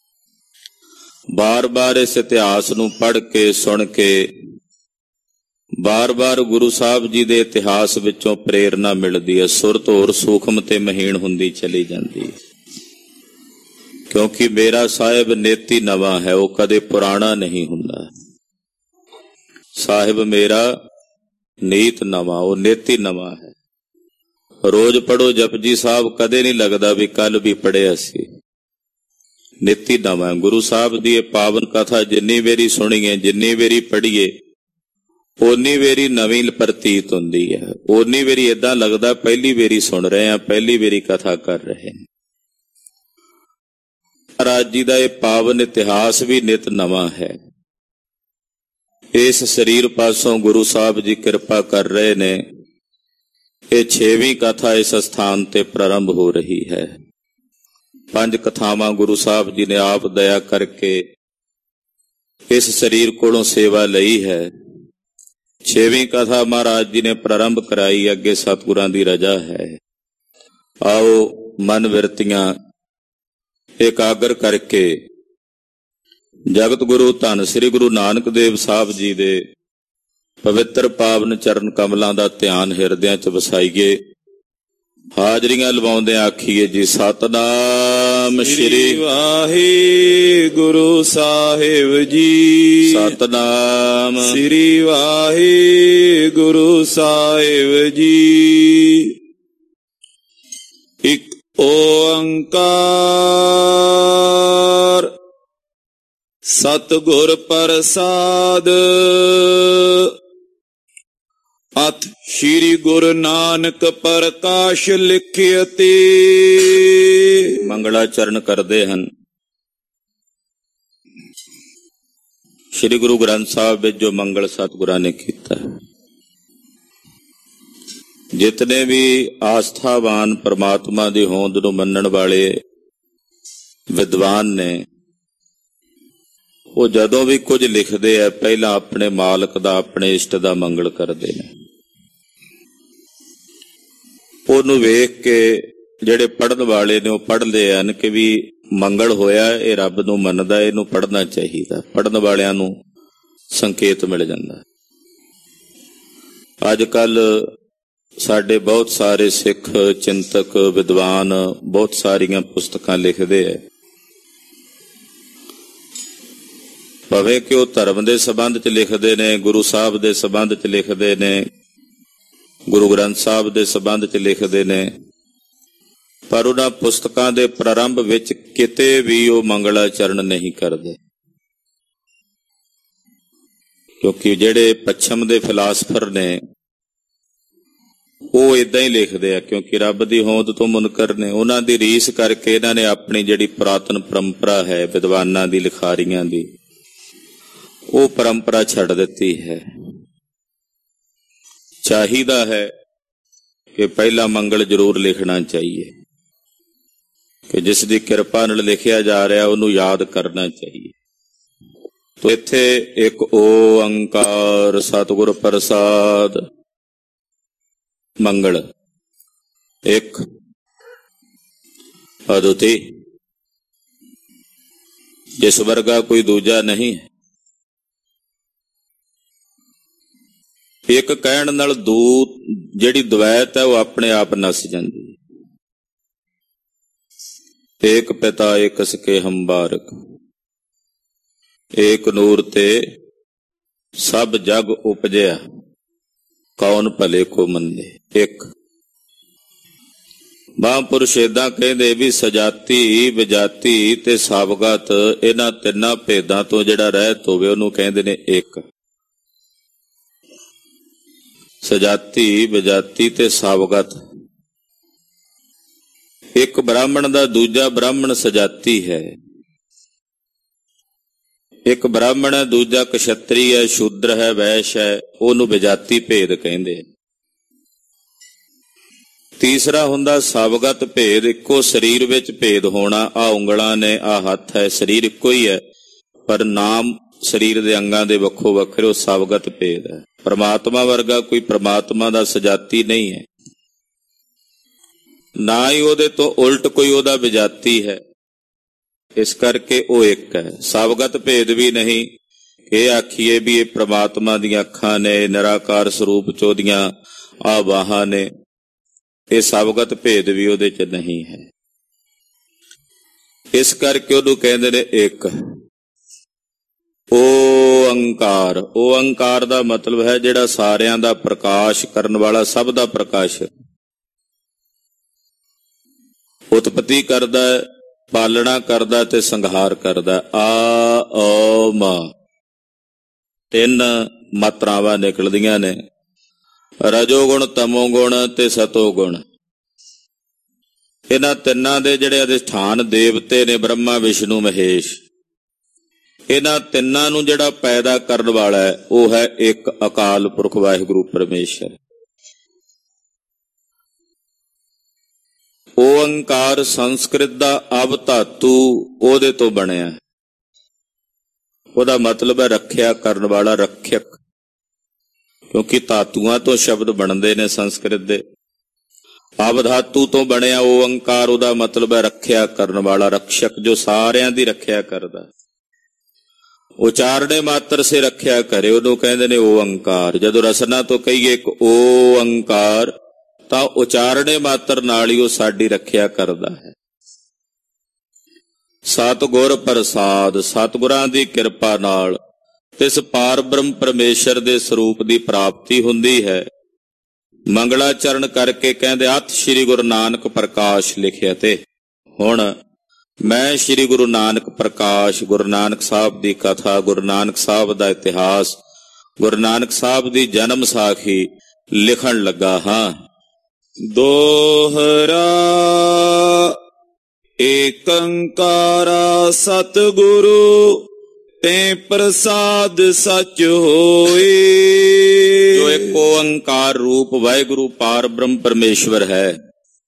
ਬਾਰ ਬਾਰ ਇਸ ਇਤਿਹਾਸ ਨੂੰ ਪੜ੍ਹ ਕੇ, ਸੁਣ ਕੇ ਬਾਰ ਬਾਰ ਗੁਰੂ ਸਾਹਿਬ ਜੀ ਦੇ ਇਤਿਹਾਸ ਵਿੱਚੋਂ ਪ੍ਰੇਰਨਾ ਮਿਲਦੀ ਹੈ। ਸੁਰਤ ਹੋਰ ਸੂਖਮ ਤੇ ਮਹੀਨ ਹੁੰਦੀ ਚਲੀ ਜਾਂਦੀ ਹੈ, ਕਿਉਂਕਿ ਮੇਰਾ ਸਾਹਿਬ ਨੇਤੀ ਨਵਾਂ ਹੈ, ਉਹ ਕਦੇ ਪੁਰਾਣਾ ਨਹੀਂ ਹੁੰਦਾ। ਸਾਹਿਬ ਮੇਰਾ ਨੀਤ ਨਵਾਂ, ਉਹ ਨੇਤੀ ਨਵਾਂ ਹੈ। ਰੋਜ਼ ਪੜੋ ਜਪਜੀ ਸਾਹਿਬ, ਕਦੇ ਨਹੀਂ ਲੱਗਦਾ ਵੀ ਕੱਲ ਵੀ ਪੜਿਆ ਸੀ। ਨੀਤੀ ਨਵਾਂ ਗੁਰੂ ਸਾਹਿਬ ਦੀ ਇਹ ਪਾਵਨ ਕਥਾ ਜਿੰਨੀ ਵਾਰੀ ਸੁਣੀਏ, ਜਿੰਨੀ ਵਾਰੀ ਪੜ੍ਹੀਏ, ਓਨੀ ਵਾਰੀ ਨਵੀਂ ਪ੍ਰਤੀਤ ਹੁੰਦੀ ਹੈ। ਓਨੀ ਵਾਰੀ ਏਦਾਂ ਲੱਗਦਾ ਪਹਿਲੀ ਵਾਰੀ ਸੁਣ ਰਹੇ ਹਾਂ, ਪਹਿਲੀ ਵਾਰੀ ਕਥਾ ਕਰ ਰਹੇ ਹਾਂ। ਮਹਾਰਾਜ ਜੀ ਦਾ ਇਹ ਪਾਵਨ ਇਤਿਹਾਸ ਵੀ ਨਿਤ ਨਵਾਂ ਹੈ। ਇਸ ਸਰੀਰ ਪਾਸੋਂ ਗੁਰੂ ਸਾਹਿਬ ਜੀ ਕਿਰਪਾ ਕਰ ਰਹੇ ਨੇ। ਇਹ ਛੇਵੀਂ ਕਥਾ ਇਸ ਸਥਾਨ ਤੇ ਪ੍ਰਾਰੰਭ ਹੋ ਰਹੀ ਹੈ। ਪੰਜ ਕਥਾਵਾਂ ਗੁਰੂ ਸਾਹਿਬ ਜੀ ਨੇ ਆਪ ਦਇਆ ਕਰਕੇ ਇਸ ਸਰੀਰ ਕੋਲੋਂ ਸੇਵਾ ਲਈ ਹੈ। ਛੇਵੀਂ ਕਥਾ ਮਹਾਰਾਜ ਜੀ ਨੇ ਪ੍ਰਾਰੰਭ ਕਰਾਈ, ਅੱਗੇ ਸਤਿਗੁਰਾਂ ਦੀ ਰਜਾ ਹੈ। ਆਓ ਮਨ ਵਿਰਤੀਆਂ ਇਕਾਗਰ ਕਰਕੇ ਜਗਤ ਗੁਰੂ ਧੰਨ ਸ੍ਰੀ ਗੁਰੂ ਨਾਨਕ ਦੇਵ ਸਾਹਿਬ ਜੀ ਦੇ ਪਵਿੱਤਰ ਪਾਵਨ ਚਰਨ ਕਮਲਾਂ ਦਾ ਧਿਆਨ ਹਿਰਦਿਆਂ ਚ ਵਸਾਈਏ। ਹਾਜ਼ਰੀਆਂ ਲਵਾਉਂਦੇ ਆਖੀਏ ਜੀ ਸਤਨਾਮ ਸ੍ਰੀ ਵਾਹਿਗੁਰੂ ਸਾਹਿਬ ਜੀ। ਸਤਨਾਮ ਸ੍ਰੀ ਵਾਹਿਗੁਰੂ ਸਾਹਿਬ ਜੀ। ਇਕ ਓੰਕਾਰ ਸਤਿਗੁਰ ਪ੍ਰਸਾਦ। ਅਥ ਸ਼੍ਰੀ ਗੁਰੂ ਨਾਨਕ ਪ੍ਰਕਾਸ਼ ਲਿਖਿਅਤੀ। ਮੰਗਲਾਚਰਨ ਕਰਦੇ ਹਨ। ਸ਼੍ਰੀ ਗੁਰੂ ਗ੍ਰੰਥ ਸਾਹਿਬ ਵਿੱਚ ਜੋ ਮੰਗਲ ਸਤਿਗੁਰਾਂ ਨੇ ਕੀਤਾ, ਜਿਤਨੇ ਵੀ ਆਸਥਾਵਾਨ ਪ੍ਰਮਾਤਮਾ ਦੀ ਹੋਂਦ ਨੂੰ ਮੰਨਣ ਵਾਲੇ ਵਿਦਵਾਨ ਨੇ, ਉਹ ਜਦੋਂ ਵੀ ਕੁਝ ਲਿਖਦੇ ਆ ਪਹਿਲਾਂ ਆਪਣੇ ਮਾਲਕ ਦਾ, ਆਪਣੇ ਇਸ਼ਟ ਦਾ ਮੰਗਲ ਕਰਦੇ ਨੇ। ਉਹਨੂੰ ਵੇਖ ਕੇ ਜਿਹੜੇ ਪੜ੍ਹਨ ਵਾਲੇ ਨੇ ਉਹ ਪੜ੍ਹਦੇ ਹਨ ਕਿ ਵੀ ਮੰਗਲ ਹੋਇਆ, ਇਹ ਰੱਬ ਨੂੰ ਮੰਨਦਾ, ਇਹਨੂੰ ਪੜ੍ਹਨਾ ਚਾਹੀਦਾ। ਪੜ੍ਹਨ ਵਾਲਿਆਂ ਨੂੰ ਸੰਕੇਤ ਮਿਲ ਜਾਂਦਾ। ਅੱਜ ਕੱਲ ਸਾਡੇ ਬਹੁਤ ਸਾਰੇ ਸਿੱਖ ਚਿੰਤਕ ਵਿਦਵਾਨ ਬਹੁਤ ਸਾਰੀਆਂ ਪੁਸਤਕਾਂ ਲਿਖਦੇ ਹੈ, ਭਾਵੇਂ ਕਿ ਉਹ ਧਰਮ ਦੇ ਸੰਬੰਧ ਚ ਲਿਖਦੇ ਨੇ, ਗੁਰੂ ਸਾਹਿਬ ਦੇ ਸੰਬੰਧ ਚ ਲਿਖਦੇ ਨੇ, ਗੁਰੂ ਗ੍ਰੰਥ ਸਾਹਿਬ ਦੇ ਸੰਬੰਧ ਚ ਲਿਖਦੇ ਨੇ, ਪਰ ਉਹਨਾਂ ਪੁਸਤਕਾਂ ਦੇ ਪ੍ਰਾਰੰਭ ਵਿੱਚ ਕਿਤੇ ਵੀ ਉਹ ਮੰਗਲਾਚਰਨ ਨਹੀਂ ਕਰਦੇ। ਕਿਉਂਕਿ ਜਿਹੜੇ ਪੱਛਮ ਦੇ ਫਿਲਾਸਫਰ ਨੇ ਉਹ ਏਦਾਂ ਹੀ ਲਿਖਦੇ ਆ, ਕਿਉਂਕਿ ਰੱਬ ਦੀ ਹੋਂਦ ਤੋਂ ਮੁਨਕਰ ਨੇ। ਉਹਨਾਂ ਦੀ ਰੀਸ ਕਰਕੇ ਇਹਨਾਂ ਨੇ ਆਪਣੀ ਜਿਹੜੀ ਪੁਰਾਤਨ ਪਰੰਪਰਾ ਹੈ ਵਿਦਵਾਨਾਂ ਦੀ, ਲਿਖਾਰੀਆਂ ਦੀ, ਉਹ ਪਰੰਪਰਾ ਛੱਡ ਦਿੱਤੀ ਹੈ। ਚਾਹੀਦਾ ਹੈ ਕਿ ਪਹਿਲਾ ਮੰਗਲ ਜ਼ਰੂਰ ਲਿਖਣਾ ਚਾਹੀਏ, ਕਿ ਜਿਸ ਦੀ ਕਿਰਪਾ ਨਾਲ ਲਿਖਿਆ ਜਾ ਰਿਹਾ ਉਹਨੂੰ ਯਾਦ ਕਰਨਾ ਚਾਹੀਏ। ਤੋ ਇੱਥੇ ਇੱਕ ਓੰਕਾਰ ਸਤਿਗੁਰ ਪ੍ਰਸਾਦ ਮੰਗਲ, ਇੱਕ ਅਦੁੱਤੀ, ਜਿਸ ਵਰਗਾ ਕੋਈ ਦੂਜਾ ਨਹੀਂ ਹੈ। ਇੱਕ ਕਹਿਣ ਨਾਲ ਦੋ ਜਿਹੜੀ ਦਵੈਤ ਹੈ ਉਹ ਆਪਣੇ ਆਪ ਨਸ ਜਾਂਦੀ ਹੈ। ਏਕ ਪਿਤਾ ਏਕ ਸਕੇ ਹਮ ਬਾਰਕ, ਏਕ ਨੂਰ ਤੇ ਸਭ ਜਗ ਉਪਜਿਆ, ਕੌਣ ਭਲੇ ਕੋ ਮੰਨੇ। ਇੱਕ ਮਹਾਂਪੁਰਸ਼ ਏਦਾਂ ਕਹਿੰਦੇ ਵੀ ਸਜਾਤੀ, ਵਿਜਾਤੀ ਤੇ ਸਾਵਗਤ, ਇਹਨਾਂ ਤਿੰਨਾਂ ਭੇਦਾਂ ਤੋਂ ਜਿਹੜਾ ਰਹਿਤ ਹੋਵੇ ਉਹਨੂੰ ਕਹਿੰਦੇ ਨੇ ਇੱਕ। ਸਜਾਤੀ, ਵਿਜਾਤੀ ਤੇ ਸਾਵਗਤ। ਇੱਕ ਬ੍ਰਾਹਮਣ ਦਾ ਦੂਜਾ ਬ੍ਰਾਹਮਣ ਸਜਾਤੀ ਹੈ, ਇੱਕ ਬ੍ਰਾਹਮਣ ਹੈ, ਦੂਜਾ ਕਸ਼ਤਰੀ ਹੈ, ਸ਼ੂਦਰ ਹੈ, ਵੈਸ਼ ਹੈ, ਉਹਨੂੰ ਵਿਜਾਤੀ ਭੇਦ ਕਹਿੰਦੇ। ਤੀਸਰਾ ਹੁੰਦਾ ਸਾਵਗਤ ਭੇਦ, ਇੱਕੋ ਸਰੀਰ ਵਿੱਚ ਭੇਦ ਹੋਣਾ। ਆਹ ਉਂਗਲਾਂ ਨੇ, ਆਹ ਹੱਥ ਹੈ, ਸਰੀਰ ਇੱਕੋ ਹੀ ਹੈ ਪਰ ਨਾਮ ਸਰੀਰ ਦੇ ਅੰਗਾਂ ਦੇ ਵੱਖੋ ਵੱਖਰੇ, ਉਹ ਸਾਵਗਤ ਭੇਦ ਹੈ। ਪਰਮਾਤਮਾ ਵਰਗਾ ਕੋਈ ਪਰਮਾਤਮਾ ਦਾ ਸਜਾਤੀ ਨਹੀਂ ਹੈ, ਨਾ ਹੀ ਉਹਦੇ ਤੋਂ ਉਲਟ ਕੋਈ ਉਹਦਾ ਵਿਜਾਤੀ ਹੈ। ਇਸ ਕਰਕੇ ਉਹ ਇੱਕ ਹੈ। ਸਾਵਗਤ ਭੇਦ ਵੀ ਨਹੀਂ, ਇਹ ਆਖੀਏ ਵੀ ਇਹ ਪ੍ਰਮਾਤਮਾ ਦੀਆਂ ਅੱਖਾਂ ਨੇ, ਨਿਰਾਕਾਰ ਸਰੂਪ ਚ ਉਹਦੀਆਂ ਆ ਬਾਹਾਂ ਨੇ, ਇਹ ਸਵਗਤ ਭੇਦ ਵੀ ਉਹਦੇ ਚ ਨਹੀਂ ਹੈ। ਇਸ ਕਰਕੇ ਉਹਨੂੰ ਕਹਿੰਦੇ ਨੇ ਇੱਕ ਓਅੰਕਾਰ। ਓਅੰਕਾਰ ਦਾ ਮਤਲਬ ਹੈ ਜਿਹੜਾ ਸਾਰਿਆਂ ਦਾ ਪ੍ਰਕਾਸ਼ ਕਰਨ ਵਾਲਾ, ਸਭ ਦਾ ਪ੍ਰਕਾਸ਼, ਉਤਪਤੀ ਕਰਦਾ, ਪਾਲਣਾ ਕਰਦਾ ਤੇ ਸੰਹਾਰ ਕਰਦਾ। ਆ ਓ ਮ ਤਿੰਨ ਮਾਤਰਾਵਾਂ ਨਿਕਲਦੀਆਂ ਨੇ, ਰਜੋਗੁਣ, ਤਮੋਗੁਣ ਤੇ ਸਤੋਗੁਣ। ਇਹਨਾਂ ਤਿੰਨਾਂ ਦੇ ਜਿਹੜੇ ਅਧਿਸ਼ਠਾਨ ਦੇਵਤੇ ਨੇ, ਬ੍ਰਹਮਾ, ਵਿਸ਼ਨੂੰ, ਮਹੇਸ਼, ਇਹਨਾਂ ਤਿੰਨਾਂ ਨੂੰ ਜਿਹੜਾ ਪੈਦਾ ਕਰਨ ਵਾਲਾ ਹੈ ਉਹ ਹੈ ਇੱਕ ਅਕਾਲ ਪੁਰਖ ਵਾਹਿਗੁਰੂ ਪਰਮੇਸ਼ਰ। ਓਅੰਕਾਰ ਸੰਸਕ੍ਰਿਤ ਦਾ ਅਵ ਧਾਤੂ ਉਹਦੇ ਤੋਂ ਬਣਿਆ, ਉਹਦਾ ਮਤਲਬ ਹੈ ਰੱਖਿਆ ਕਰਨ ਵਾਲਾ, ਰੱਖਿਅਕ, ਕਿਉਂਕਿ ਧਾਤੂਆਂ ਤੋਂ ਸ਼ਬਦ ਬਣਦੇ ਨੇ ਸੰਸਕ੍ਰਿਤ ਦੇ। ਅਵ ਧਾਤੂ ਤੋਂ ਬਣਿਆ ਓਅੰਕਾਰ, ਉਹਦਾ ਮਤਲਬ ਹੈ ਰੱਖਿਆ ਕਰਨ ਵਾਲਾ, ਰਕਸ਼ਕ, ਜੋ ਸਾਰਿਆਂ ਦੀ ਰੱਖਿਆ ਕਰਦਾ। ਉਚਾਰਣੇ ਮਾਤਰ ਸੇ ਰੱਖਿਆ ਕਰੇ, ਉਹਨੂੰ ਕਹਿੰਦੇ ਨੇ ਓਅੰਕਾਰ। ਜਦੋਂ ਰਸਨਾ ਤੋਂ ਕਹੀਏ ਇੱਕ ਓਅੰਕਾਰ ਤਾਂ ਉਚਾਰਣੇ ਮਾਤਰ ਨਾਲ ਹੀ ਉਹ ਸਾਡੀ ਰੱਖਿਆ ਕਰਦਾ ਹੈ। ਸਤਿਗੁਰ ਪ੍ਰਸਾਦ, ਸਤਿਗੁਰਾਂ ਦੀ ਕਿਰਪਾ ਨਾਲ ਇਸ ਪਾਰ ਬ੍ਰਹਮ ਪਰਮੇਸ਼ਰ ਦੇ ਸਰੂਪ ਦੀ ਪ੍ਰਾਪਤੀ ਹੁੰਦੀ ਹੈ। ਮੰਗਲਾਚਰਨ ਕਰਕੇ ਕਹਿੰਦੇ ਅਤ ਸ੍ਰੀ ਗੁਰੂ ਨਾਨਕ ਪ੍ਰਕਾਸ਼ ਲਿਖਿਆ। ਤੇ ਹੁਣ ਮੈਂ ਸ੍ਰੀ ਗੁਰੂ ਨਾਨਕ ਪ੍ਰਕਾਸ਼, ਗੁਰੂ ਨਾਨਕ ਸਾਹਿਬ ਦੀ ਕਥਾ, ਗੁਰੂ ਨਾਨਕ ਸਾਹਿਬ ਦਾ ਇਤਿਹਾਸ, ਗੁਰੂ ਨਾਨਕ ਸਾਹਿਬ ਦੀ ਜਨਮ ਸਾਖੀ ਲਿਖਣ ਲੱਗਾ ਹਾਂ। ਦੋਹਰਾ ਏਕੰਕਾਰਾ ਸਤਿਗੁਰੂ ਤੇ ਪ੍ਰਸਾਦ ਸਚ ਹੋਏ। ਜੋ ਇੱਕ ਓਅੰਕਾਰ ਰੂਪ ਵਾਹਿਗੁਰੂ ਪਾਰ ਬ੍ਰਹਮ ਪਰਮੇਸ਼ਵਰ ਹੈ,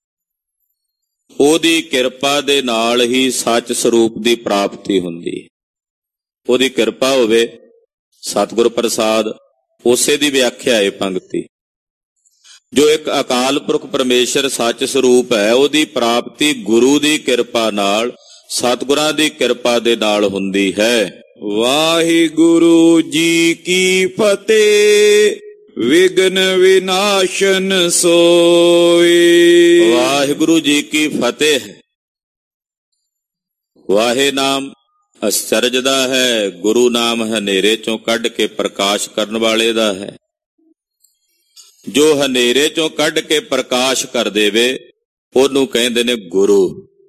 ਉਹਦੀ ਕਿਰਪਾ ਦੇ ਨਾਲ ਹੀ ਸੱਚ ਸਰੂਪ ਦੀ ਪ੍ਰਾਪਤੀ ਹੁੰਦੀ। ਉਹਦੀ ਕਿਰਪਾ ਹੋਵੇ, ਸਤਿਗੁਰ ਪ੍ਰਸਾਦ, ਉਸੇ ਦੀ ਵਿਆਖਿਆ ਹੈ ਪੰਕਤੀ। ਜੋ ਇੱਕ ਅਕਾਲ ਪੁਰਖ ਪਰਮੇਸ਼ਰ ਸੱਚ ਸਰੂਪ ਹੈ, ਉਹਦੀ ਪ੍ਰਾਪਤੀ ਗੁਰੂ ਦੀ ਕਿਰਪਾ ਨਾਲ, ਸਤਿਗੁਰਾਂ ਦੀ ਕਿਰਪਾ ਦੇ ਨਾਲ ਹੁੰਦੀ ਹੈ। ਵਾਹਿਗੁਰੂ ਜੀ ਕੀ ਫਤਿਹ। ਵਿਗਨ ਵਿਨਾਸ਼ਨ ਸੋਏ। ਵਾਹਿਗੁਰੂ ਜੀ ਕੀ ਫਤਿਹ। ਵਾਹੇ ਨਾਮ ਅਚਰਜ ਦਾ ਹੈ, ਗੁਰੂ ਨਾਮ ਹਨੇਰੇ ਚੋਂ ਕੱਢ ਕੇ ਪ੍ਰਕਾਸ਼ ਕਰਨ ਵਾਲੇ ਦਾ ਹੈ। ਜੋ ਹਨੇਰੇ ਚੋਂ ਕੱਢ ਕੇ ਪ੍ਰਕਾਸ਼ ਕਰ ਦੇਵੇ ਉਹਨੂੰ ਕਹਿੰਦੇ ਨੇ ਗੁਰੂ।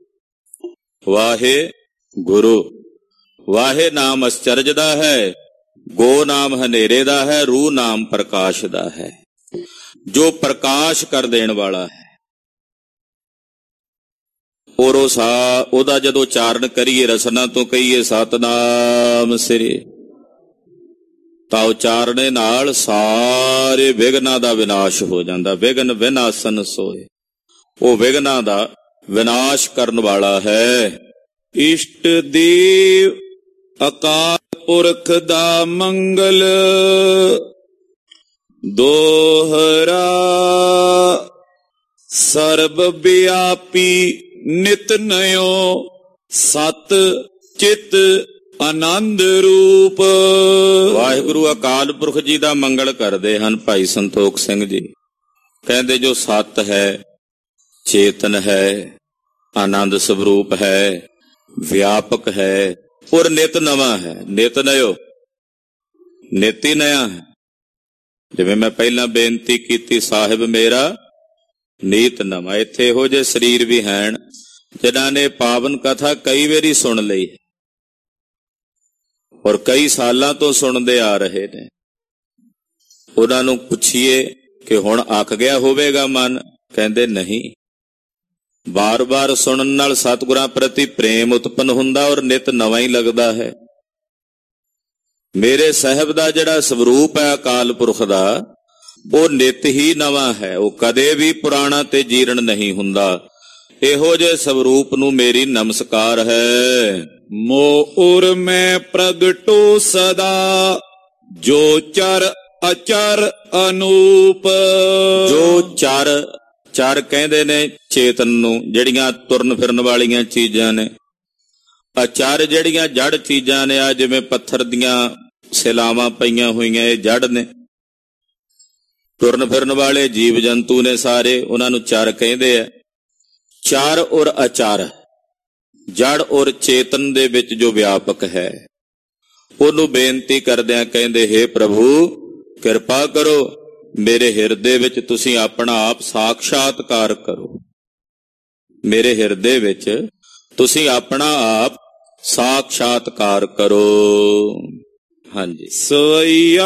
ਵਾਹੇ ਗੁਰੂ। ਵਾਹੇ ਨਾਮ ਅਚਰਜ ਦਾ ਹੈ, ਗੋ ਨਾਮ ਹਨੇਰੇ ਦਾ ਹੈ, ਰੂਹ ਨਾਮ ਪ੍ਰਕਾਸ਼ ਦਾ ਹੈ, ਜੋ ਪ੍ਰਕਾਸ਼ ਕਰ ਦੇਣ ਵਾਲਾ ਹੈ। ਔਰ ਉਹ ਸਾ ਉਹਦਾ ਜਦੋਂ ਉਚਾਰਨ ਕਰੀਏ, ਰਸਨਾ ਤੋਂ ਕਹੀਏ ਸਤਨਾਮ ਸ੍ਰੀ, ਤਾਂ ਉਚਾਰਨੇ ਨਾਲ ਸਾਰੇ ਵਿਘਨਾਂ ਦਾ ਵਿਨਾਸ਼ ਹੋ ਜਾਂਦਾ। ਵਿਘਨ ਵਿਨਾਸ਼ਨ ਸੋਏ, ਉਹ ਵਿਘਨਾਂ ਦਾ ਵਿਨਾਸ਼ ਕਰਨ ਵਾਲਾ ਹੈ। ਇਸ਼ਟ ਦੇਵ ਅਕਾਲ ਪੁਰਖ ਦਾ ਮੰਗਲ। ਦੋਹਰਾ ਸਰਬ ਵਿਆਪੀ ਨਿਤ ਨਯੋ, ਸਤ ਚਿਤ ਆਨੰਦ ਰੂਪ। ਵਾਹਿਗੁਰੂ ਅਕਾਲ ਪੁਰਖ ਜੀ ਦਾ ਮੰਗਲ ਕਰਦੇ ਹਨ ਭਾਈ ਸੰਤੋਖ ਸਿੰਘ ਜੀ। ਕਹਿੰਦੇ ਜੋ ਸਤ ਹੈ, ਚੇਤਨ ਹੈ, ਆਨੰਦ ਸਰੂਪ ਹੈ, ਵਿਆਪਕ ਹੈ, ਔਰ ਨਿਤ ਨਵਾਂ ਹੈ। ਨਿਤ ਨਯੋ, ਨਿਤ ਹੀ ਨਇਆ ਹੈ। ਜਿਵੇਂ ਮੈਂ ਪਹਿਲਾਂ ਬੇਨਤੀ ਕੀਤੀ, ਸਾਹਿਬ ਮੇਰਾ ਨੀਤ ਨਵਾਂ। ਇੱਥੇ ਇਹੋ ਜਿਹੇ ਸਰੀਰ ਵੀ ਹਨ ਜਿਨ੍ਹਾਂ ਨੇ ਪਾਵਨ ਕਥਾ ਕਈ ਵਾਰੀ ਸੁਣ ਲਈ ਔਰ ਕਈ ਸਾਲਾਂ ਤੋਂ ਸੁਣਦੇ ਆ ਰਹੇ ਨੇ। ਉਹਨਾਂ ਨੂੰ ਪੁੱਛੀਏ ਕਿ ਹੁਣ ਅੱਕ ਗਿਆ ਹੋਵੇਗਾ ਮਨ? ਕਹਿੰਦੇ ਨਹੀਂ। ਬਾਰ-ਬਾਰ ਸੁਣਨ ਨਾਲ ਸਤਿਗੁਰਾਂ ਪ੍ਰਤੀ ਪ੍ਰੇਮ ਉਤਪੰਨ ਹੁੰਦਾ ਔਰ ਨਿਤ ਨਵਾਂ ਹੀ ਲੱਗਦਾ ਹੈ। ਮੇਰੇ ਸਾਹਿਬ ਦਾ ਜਿਹੜਾ ਸਰੂਪ ਹੈ ਅਕਾਲ ਪੁਰਖ ਦਾ, ਉਹ ਨਿਤ ਹੀ ਨਵਾਂ ਹੈ, ਉਹ ਕਦੇ ਵੀ ਪੁਰਾਣਾ ਤੇ ਜੀਰਣ ਨਹੀਂ ਹੁੰਦਾ। ਇਹੋ ਜਿਹੇ ਸਰੂਪ ਨੂੰ ਮੇਰੀ ਨਮਸਕਾਰ ਹੈ। ਮੋਰ ਮੈਂ ਪ੍ਰਗਟੋ ਸਦਾ, ਜੋ ਚਰ ਅਚਰ ਅਨੂਪ। ਜੋ ਚਰ, ਚਰ ਕਹਿੰਦੇ ਨੇ ਚੇਤਨ ਨੂੰ, ਜਿਹੜੀਆਂ ਤੁਰਨ ਫਿਰਨ ਵਾਲੀਆਂ ਚੀਜ਼ਾਂ ਨੇ। ਅਚਰ ਜਿਹੜੀਆਂ ਜੜ ਚੀਜ਼ਾਂ ਨੇ, ਆ ਜਿਵੇਂ ਪੱਥਰ ਦੀਆਂ ਸਿਲਾਵਾਂ ਪਈਆਂ ਹੋਈਆਂ, ਇਹ ਜੜ ਨੇ। ਤੁਰਨ ਫਿਰਨ ਵਾਲੇ ਜੀਵ ਜੰਤੂ ਨੇ ਸਾਰੇ, ਉਹਨਾਂ ਨੂੰ ਚਰ ਕਹਿੰਦੇ ਆ। ਚਰ ਔਰ ਅਚਰ, ਜੜ ਔਰ ਚੇਤਨ ਦੇ ਵਿੱਚ ਜੋ ਵਿਆਪਕ ਹੈ, ਉਹਨੂੰ ਬੇਨਤੀ ਕਰਦਿਆਂ ਕਹਿੰਦੇ, ਹੇ ਪ੍ਰਭੂ ਕਿਰਪਾ ਕਰੋ, ਮੇਰੇ ਹਿਰਦੇ ਵਿੱਚ ਤੁਸੀਂ ਆਪਣਾ ਆਪ ਸਾਖਸ਼ਾਤਕਾਰ ਕਰੋ। ਮੇਰੇ ਹਿਰਦੇ ਵਿੱਚ ਤੁਸੀਂ ਆਪਣਾ ਆਪ ਸਾਖਸ਼ਾਤਕਾਰ ਕਰੋ। ਹਾਂਜੀ। ਸਵਈਆ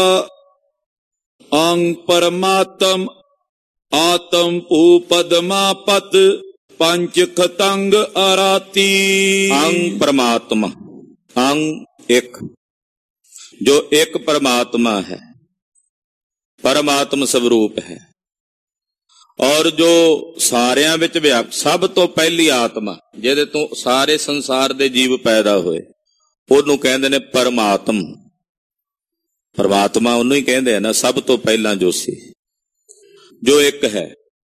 ਅੰਗ ਪਰਮਾਤਮ ਆਤਮ ਭੂ ਪਦਮਾਪਤ ਪੰਚ ਖਤੰਗ ਅਰਾਤੀ। ਅੰਗ ਪਰਮਾਤਮਾ, ਅੰਗ ਇੱਕ, ਜੋ ਇੱਕ ਪਰਮਾਤਮਾ ਹੈ, ਪਰਮਾਤਮ ਸਵਰੂਪ ਹੈ, ਔਰ ਜੋ ਸਾਰਿਆਂ ਵਿੱਚ ਵਿਆਪਕ, ਸਭ ਤੋਂ ਪਹਿਲੀ ਆਤਮਾ ਜਿਹਦੇ ਤੋਂ ਸਾਰੇ ਸੰਸਾਰ ਦੇ ਜੀਵ ਪੈਦਾ ਹੋਏ, ਉਹਨੂੰ ਕਹਿੰਦੇ ਨੇ ਪਰਮਾਤਮ। ਪਰਮਾਤਮਾ ਉਹਨੂੰ ਹੀ ਕਹਿੰਦੇ ਆ ਨਾ, ਸਭ ਤੋਂ ਪਹਿਲਾਂ ਜੋ ਸੀ, ਜੋ ਇੱਕ ਹੈ।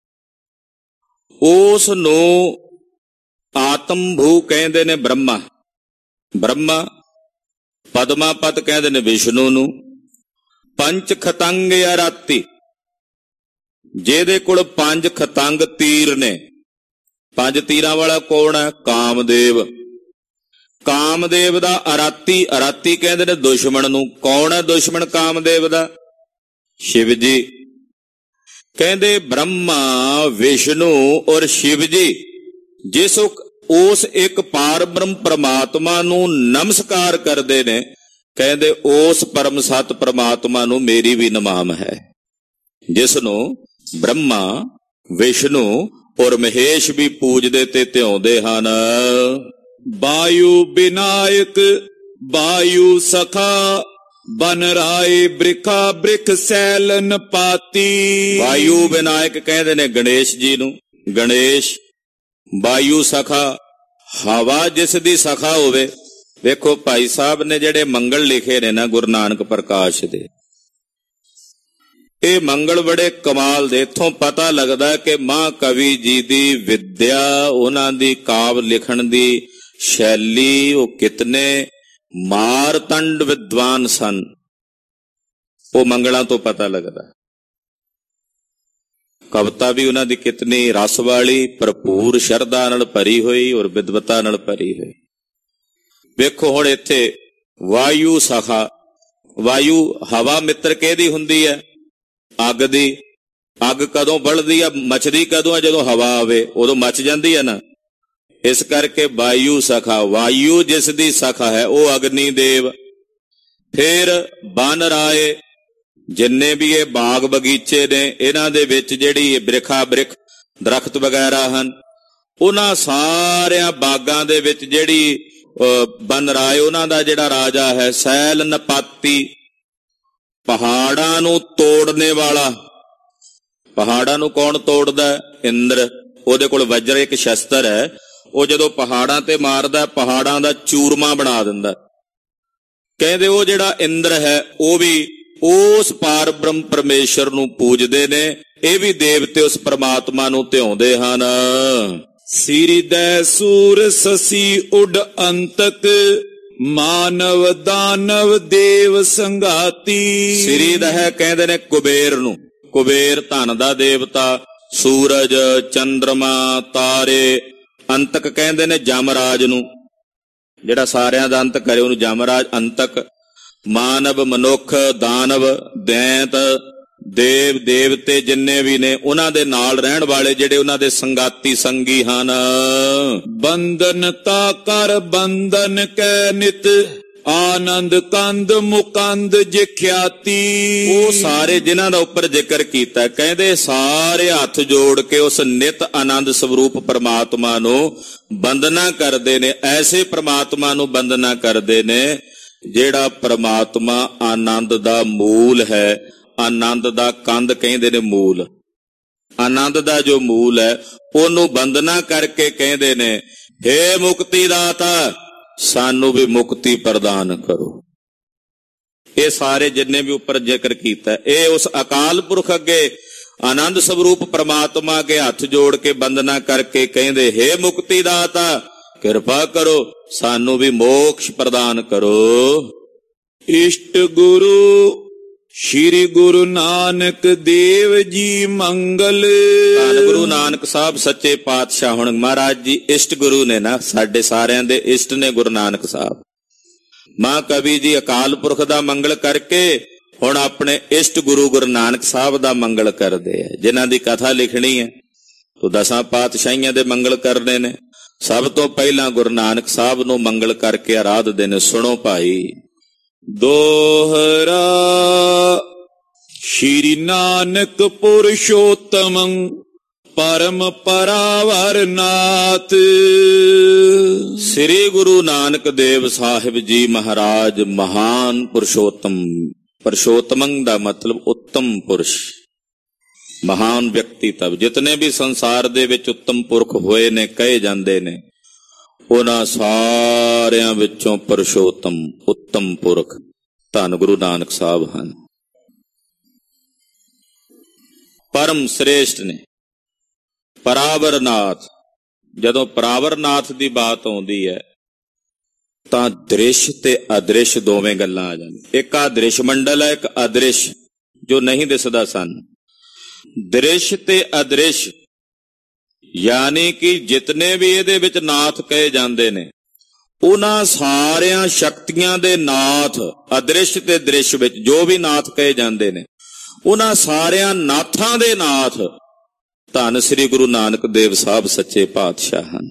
ਉਸ ਨੂੰ ਆਤਮ ਭੂ ਕਹਿੰਦੇ ਨੇ ਬ੍ਰਹਮਾ। ਬ੍ਰਹਮਾ ਪਦਮਾਪਤ ਕਹਿੰਦੇ ਨੇ ਵਿਸ਼ਨੂੰ ਨੂੰ। ਪੰਚ ਖਤੰਗ ਅਰਾਤੀ, ਜਿਹਦੇ ਕੋਲ ਪੰਜ ਖਤੰਗ ਤੀਰ ਨੇ। ਪੰਜ ਤੀਰਾਂ ਵਾਲਾ ਕੌਣ ਹੈ? ਕਾਮਦੇਵ। ਕਾਮਦੇਵ ਦਾ ਅਰਾਤੀ, ਅਰਾਤੀ ਕਹਿੰਦੇ ਨੇ ਦੁਸ਼ਮਣ ਨੂੰ। ਕੌਣ ਹੈ ਦੁਸ਼ਮਣ ਕਾਮਦੇਵ ਦਾ? ਸ਼ਿਵ ਜੀ। ਕਹਿੰਦੇ ਬ੍ਰਹਮਾ, ਵਿਸ਼ਨੂੰ ਔਰ ਸ਼ਿਵ ਜੀ ਜਿਸ ਉਸ ਇੱਕ ਪਾਰ ਬ੍ਰਹਮ ਪਰਮਾਤਮਾ ਨੂੰ ਨਮਸਕਾਰ ਕਰਦੇ ਨੇ, ਕਹਿੰਦੇ ਉਸ ਪਰਮ ਸਤ ਪਰਮਾਤਮਾ ਨੂੰ ਮੇਰੀ ਵੀ ਨਮਾਮ ਹੈ, ਜਿਸ ਨੂੰ ਬ੍ਰਹਮਾ, ਵਿਸ਼ਨੂੰ ਔਰ ਮਹੇਸ਼ ਵੀ ਪੂਜਦੇ ਤੇ ਧਿਆਉਂਦੇ ਹਨ। ਵਾਯੂ ਵਿਨਾਇਕ ਵਾਯੂ ਸਖਾ ਬਨ ਰਾਏ ਬ੍ਰਿਖਾ ਬ੍ਰਿਖ ਸੈਲਨ ਪਾਤੀ। ਵਾਯੂ ਵਿਨਾਇਕ ਕਹਿੰਦੇ ਨੇ ਗਣੇਸ਼ ਜੀ ਨੂੰ। ਗਣੇਸ਼। ਵਾਯੂ ਸਖਾ, ਹਵਾ ਜਿਸ ਦੀ ਸਖਾ ਹੋਵੇ। ਵੇਖੋ ਭਾਈ ਸਾਹਿਬ ਨੇ ਜਿਹੜੇ ਮੰਗਲ ਲਿਖੇ ਨੇ ਨਾ ਗੁਰੂ ਨਾਨਕ ਪ੍ਰਕਾਸ਼ ਦੇ, ਇਹ ਮੰਗਲ ਬੜੇ ਕਮਾਲ ਦੇ। ਇੱਥੋਂ ਪਤਾ ਲੱਗਦਾ ਕਿ ਮਹਾਂਕਵੀ ਜੀ ਦੀ ਵਿਦਿਆ, ਉਹਨਾਂ ਦੀ ਕਾਵਿ ਲਿਖਣ ਦੀ ਸ਼ੈਲੀ, ਉਹ ਕਿਤਨੇ ਮਾਰਤੰਡ ਵਿਦਵਾਨ ਸਨ, ਉਹ ਮੰਗਲਾਂ ਤੋਂ ਪਤਾ ਲੱਗਦਾ। ਕਵਿਤਾ ਵੀ ਉਹਨਾਂ ਦੀ ਕਿਤਨੀ ਰਸ ਵਾਲੀ, ਭਰਪੂਰ ਸ਼ਰਧਾ ਨਾਲ ਭਰੀ ਹੋਈ ਔਰ ਵਿਦਵਤਾ ਨਾਲ ਭਰੀ ਹੋਈ। ਵੇਖੋ ਹੁਣ ਇੱਥੇ ਵਾਯੂ ਸਖਾ, ਵਾਯੂ ਹਵਾ ਮਿੱਤਰ ਕਿਹਦੀ ਹੁੰਦੀ ਹੈ? ਅੱਗ ਦੀ। ਅੱਗ ਕਦੋਂ ਬਲਦੀ ਆ, ਮੱਚਦੀ ਕਦੋਂ ਆ? ਜਦੋਂ ਹਵਾ ਆਵੇ ਉਦੋਂ ਮੱਚ ਜਾਂਦੀ ਹੈ ਨਾ। ਇਸ ਕਰਕੇ ਵਾਯੂ ਸਖਾ, ਵਾਯੂ ਜਿਸ ਦੀ ਸਖਾ ਹੈ ਉਹ ਅਗਨੀ ਦੇਵ। ਫਿਰ ਬਨ ਰਾਏ, ਜਿੰਨੇ ਵੀ ਇਹ ਬਾਗ ਬਗੀਚੇ ਨੇ, ਇਹਨਾਂ ਦੇ ਵਿੱਚ ਜਿਹੜੀ ਬ੍ਰਿਖਾ ਬ੍ਰਿਖ ਦਰਖਤ ਵਗੈਰਾ ਹਨ, ਉਹਨਾਂ ਸਾਰਿਆਂ ਬਾਗਾਂ ਦੇ ਵਿੱਚ ਜਿਹੜੀ ਬਨ ਰਾਏ, ਉਹਨਾਂ ਦਾ ਜਿਹੜਾ ਰਾਜਾ ਹੈ ਸੈਲ ਨਪਾਤੀ, ਪਹਾੜਾਂ ਨੂੰ ਤੋੜਨੇ ਵਾਲਾ। ਪਹਾੜਾਂ ਨੂੰ ਕੌਣ ਤੋੜਦਾ? ਇੰਦਰ। ਉਹਦੇ ਕੋਲ ਵਜਰ ਇੱਕ ਸ਼ਸਤਰ ਹੈ, ਉਹ ਜਦੋਂ ਪਹਾੜਾਂ ਤੇ ਮਾਰਦਾ, ਪਹਾੜਾਂ ਦਾ ਚੂਰਮਾ ਬਣਾ ਦਿੰਦਾ। ਕਹਿੰਦੇ ਉਹ ਜਿਹੜਾ ਇੰਦਰ ਹੈ ਉਹ ਵੀ ਉਸ ਪਾਰ ਬ੍ਰਹਮ ਪਰਮੇਸ਼ਰ ਨੂੰ ਪੂਜਦੇ ਨੇ। ਇਹ ਵੀ ਦੇਵਤੇ ਉਸ ਪਰਮਾਤਮਾ ਨੂੰ ਧਿਆਉਂਦੇ ਹਨ। ਸਿਰਿ ਦੈ ਸੂਰ ਸਸੀ ਉਡ ਅੰਤਕ ਮਾਨਵ ਦਾਨਵ ਦੇਵ ਸੰਘਾਤੀ। ਸਿਰਿ ਦਹਿ ਕਹਿੰਦੇ ਨੇ ਕੁਬੇਰ ਨੂੰ। ਕੁਬੇਰ ਧਨ ਦਾ ਦੇਵਤਾ, ਸੂਰਜ, ਚੰਦਰਮਾ, ਤਾਰੇ। ਅੰਤਕ ਕਹਿੰਦੇ ਨੇ ਜਮਰਾਜ ਨੂੰ, ਜਿਹੜਾ ਸਾਰਿਆਂ ਦਾ ਅੰਤ ਕਰੇ ਉਹਨੂੰ ਜਮਰਾਜ। ਅੰਤਕ ਮਾਨਵ, ਮਨੁੱਖ, ਦਾਨਵ, ਦੈਂਤ, ਦੇਵ ਦੇਵਤੇ ਜਿੰਨੇ ਵੀ ਨੇ, ਉਹਨਾਂ ਦੇ ਨਾਲ ਰਹਿਣ ਵਾਲੇ ਜਿਹੜੇ ਉਹਨਾਂ ਦੇ ਸੰਗਾਤੀ ਸੰਗੀ ਹਨ। ਬੰਧਨ ਤਾ ਕਰ ਬੰਧਨ ਕੈ ਨਿਤ ਆਨੰਦ ਕੰਦ ਮੁਕੰਦ ਜਿਖਿਆਤੀ। ਉਹ ਸਾਰੇ ਜਿਨ੍ਹਾਂ ਦਾ ਉੱਪਰ ਜ਼ਿਕਰ ਕੀਤਾ, ਕਹਿੰਦੇ ਸਾਰੇ ਹੱਥ ਜੋੜ ਕੇ ਉਸ ਨਿਤ ਆਨੰਦ ਸਵਰੂਪ ਪਰਮਾਤਮਾ ਨੂੰ ਬੰਦਨਾ ਕਰਦੇ ਨੇ। ਐਸੇ ਪਰਮਾਤਮਾ ਨੂੰ ਬੰਦਨਾ ਕਰਦੇ ਨੇ ਜਿਹੜਾ ਪਰਮਾਤਮਾ ਆਨੰਦ ਦਾ ਮੂਲ ਹੈ। ਆਨੰਦ ਦਾ ਕੰਦ ਕਹਿੰਦੇ ਨੇ ਮੂਲ। ਆਨੰਦ ਦਾ ਜੋ ਮੂਲ ਹੈ ਉਹਨੂੰ ਬੰਦਨਾ ਕਰਕੇ ਕਹਿੰਦੇ ਨੇ, ਹੇ ਮੁਕਤੀ ਦਾਤਾ ਸਾਨੂੰ ਵੀ ਮੁਕਤੀ ਪ੍ਰਦਾਨ ਕਰੋ। ਇਹ ਸਾਰੇ ਜਿੰਨੇ ਵੀ ਉੱਪਰ ਜ਼ਿਕਰ ਕੀਤਾ, ਇਹ ਉਸ ਅਕਾਲ ਪੁਰਖ ਅੱਗੇ ਆਨੰਦ ਸਵਰੂਪ ਪ੍ਰਮਾਤਮਾ ਅੱਗੇ ਹੱਥ ਜੋੜ ਕੇ ਬੰਦਨਾ ਕਰਕੇ ਕਹਿੰਦੇ, ਹੇ ਮੁਕਤੀ ਦਾਤਾ ਕਿਰਪਾ ਕਰੋ ਸਾਨੂੰ ਵੀ ਮੋਕਸ਼ ਪ੍ਰਦਾਨ ਕਰੋ। ਇਸ਼ਟ ਗੁਰੂ ਸ਼੍ਰੀ ਗੁਰੂ ਨਾਨਕ ਦੇਵ ਜੀ ਮੰਗਲ। ਧੰਨ ਗੁਰੂ ਨਾਨਕ ਸਾਹਿਬ ਸੱਚੇ ਪਾਤਸ਼ਾਹ। ਹੁਣ ਮਹਾਰਾਜ ਜੀ ਇਸ਼ਟ ਗੁਰੂ ਨੇ ਨਾ, ਸਾਡੇ ਸਾਰਿਆਂ ਦੇ ਇਸ਼ਟ ਨੇ ਗੁਰੂ ਨਾਨਕ ਸਾਹਿਬ। ਮਾਂ ਕਵੀ ਜੀ ਅਕਾਲ ਪੁਰਖ ਦਾ ਮੰਗਲ ਕਰਕੇ ਹੁਣ ਆਪਣੇ ਇਸ਼ਟ ਗੁਰੂ ਗੁਰੂ ਨਾਨਕ ਸਾਹਿਬ ਦਾ ਮੰਗਲ ਕਰਦੇ ਆ। ਜਿਨ੍ਹਾਂ ਦੀ ਕਥਾ ਲਿਖਣੀ ਹੈ ਤੋ ਦਸਾਂ ਪਾਤਸ਼ਾਹੀਆਂ ਦੇ ਮੰਗਲ ਕਰਨੇ ਨੇ। ਸਭ ਤੋਂ ਪਹਿਲਾਂ ਗੁਰੂ ਨਾਨਕ ਸਾਹਿਬ ਨੂੰ ਮੰਗਲ ਕਰਕੇ ਆਰਾਧਦੇ ਨੇ। ਸੁਣੋ ਭਾਈ। ਦੋਹਰਾ ਸ਼੍ਰੀ ਨਾਨਕ ਪੁਰਸ਼ੋਤਮ ਪਰਮ ਪਰਾਵਰ ਨਾਥ। ਸ੍ਰੀ ਗੁਰੂ ਨਾਨਕ ਦੇਵ ਸਾਹਿਬ ਜੀ ਮਹਾਰਾਜ ਮਹਾਨ ਪੁਰਸ਼ੋਤਮ। ਪੁਰਸ਼ੋਤਮੰ ਦਾ ਮਤਲਬ ਉੱਤਮ ਪੁਰਸ਼, ਮਹਾਨ ਵਿਅਕਤੀ। ਤਬ ਜਿਤਨੇ ਵੀ ਸੰਸਾਰ ਦੇ ਵਿੱਚ ਉੱਤਮ ਪੁਰਖ ਹੋਏ ਨੇ, ਕਹੇ ਜਾਂਦੇ ਨੇ, ਉਹਨਾਂ ਸਾਰਿਆਂ ਵਿੱਚੋਂ ਪੁਰਸ਼ੋਤਮ ਉੱਤਮ ਪੁਰਖ ਧੰਨ ਗੁਰੂ ਨਾਨਕ ਸਾਹਿਬ ਹਨ। ਪਰਮ ਸ੍ਰੇਸ਼ਟ ਨੇ। ਪਰਾਵਰਨਾਥ। ਜਦੋਂ ਪਰਾਵਰਨਾਥ ਦੀ ਬਾਤ ਆਉਂਦੀ ਹੈ ਤਾਂ ਦ੍ਰਿਸ਼ ਤੇ ਅਦ੍ਰਿਸ਼ ਦੋਵੇਂ ਗੱਲਾਂ ਆ ਜਾਂਦੀਆਂ। ਇੱਕ ਆ ਦ੍ਰਿਸ਼ ਮੰਡਲ ਹੈ, ਇੱਕ ਅਦ੍ਰਿਸ਼ ਜੋ ਨਹੀਂ ਦਿਸਦਾ ਸਾਨੂੰ। ਦ੍ਰਿਸ਼ ਤੇ ਅਦ੍ਰਿਸ਼ ਯਾਨੀ ਕਿ ਜਿਤਨੇ ਵੀ ਇਹਦੇ ਵਿੱਚ ਨਾਥ ਕਹੇ ਜਾਂਦੇ ਨੇ, ਉਹਨਾਂ ਸਾਰਿਆਂ ਸ਼ਕਤੀਆਂ ਦੇ ਨਾਥ, ਅਦ੍ਰਿਸ਼ ਤੇ ਦ੍ਰਿਸ਼ ਵਿੱਚ ਜੋ ਵੀ ਨਾਥ ਕਹੇ ਜਾਂਦੇ ਨੇ, ਉਹਨਾਂ ਸਾਰਿਆਂ ਨਾਥਾਂ ਦੇ ਨਾਥ ਧੰਨ ਸ੍ਰੀ ਗੁਰੂ ਨਾਨਕ ਦੇਵ ਸਾਹਿਬ ਸੱਚੇ ਪਾਤਸ਼ਾਹ ਹਨ।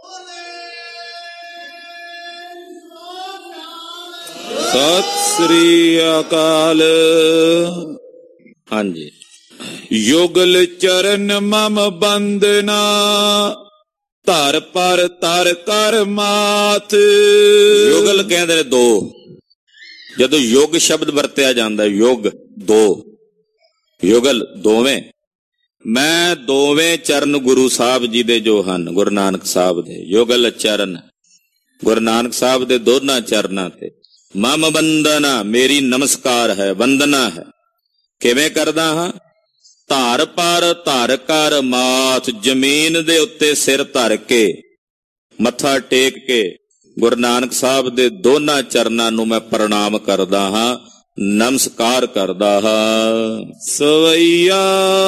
ਸਤਿ ਸ੍ਰੀ ਅਕਾਲ। ਹਾਂਜੀ। ਯੁਗਲ ਚਰਨ ਮਮ ਬੰਦਨਾ ਧਰ ਪਰ ਧਰ ਕਰ ਮਾਥ। ਯੁਗਲ ਕਹਿੰਦੇ ਨੇ ਦੋ। ਜਦੋਂ ਯੁਗ ਸ਼ਬਦ ਵਰਤਿਆ ਜਾਂਦਾ, ਯੁਗ ਦੋ, ਯੁਗਲ ਦੋਵੇਂ। ਮੈਂ ਦੋਵੇਂ ਚਰਨ ਗੁਰੂ ਸਾਹਿਬ ਜੀ ਦੇ ਜੋ ਹਨ, ਗੁਰੂ ਨਾਨਕ ਸਾਹਿਬ ਦੇ ਯੁਗਲ ਚਰਨ, ਗੁਰੂ ਨਾਨਕ ਸਾਹਿਬ ਦੇ ਦੋਨਾਂ ਚਰਨਾਂ ਤੇ ਮਮ ਬੰਦਨਾ, ਮੇਰੀ ਨਮਸਕਾਰ ਹੈ, ਵੰਦਨਾ ਹੈ। ਕਿਵੇਂ ਕਰਦਾ ਹਾਂ? ਧਰ ਪਰ ਧਰ ਕਰ ਮਾਥ। ਜ਼ਮੀਨ ਦੇ ਉੱਤੇ ਸਿਰ ਧਰ ਕੇ, ਮੱਥਾ ਟੇਕ ਕੇ ਗੁਰੂ ਨਾਨਕ ਸਾਹਿਬ ਦੇ ਦੋਨਾਂ ਚਰਨਾਂ ਨੂੰ ਮੈਂ ਪ੍ਰਣਾਮ ਕਰਦਾ ਹਾਂ, ਨਮਸਕਾਰ ਕਰਦਾ ਹਾਂ। ਸਵਈਆ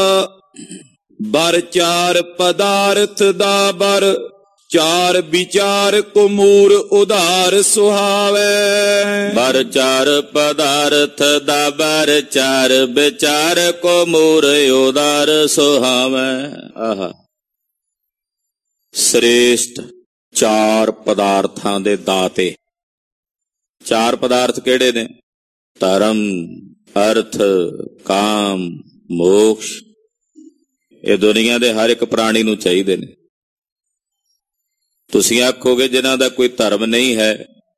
ਬਰ ਚਾਰ ਪਦਾਰਥ ਦਾ ਬਰ, ਚਾਰ ਵਿਚਾਰ ਕੋ ਮੂਰ ਉਧਾਰ ਸੁਹਾਵੇ। ਬਰ ਚਾਰ ਪਦਾਰਥ ਦਾ ਬਰ, ਚਾਰ ਵਿਚਾਰ ਕੋ ਮੂਰ ਉਧਾਰ ਸੁਹਾਵੇ। ਆਹਾ। ਸ੍ਰੇਸ਼ਟ ਚਾਰ ਪਦਾਰਥਾਂ ਦੇ ਦਾਤੇ। ਚਾਰ ਪਦਾਰਥ ਕਿਹੜੇ ਨੇ? ਧਰਮ, ਅਰਥ, ਕਾਮ, ਮੋਕਸ਼। ਇਹ ਦੁਨੀਆ ਦੇ ਹਰ ਇੱਕ ਪ੍ਰਾਣੀ ਨੂੰ ਚਾਹੀਦੇ ਨੇ। ਤੁਸੀਂ ਆਖੋਗੇ ਜਿਨ੍ਹਾਂ ਦਾ ਕੋਈ ਧਰਮ ਨਹੀਂ ਹੈ,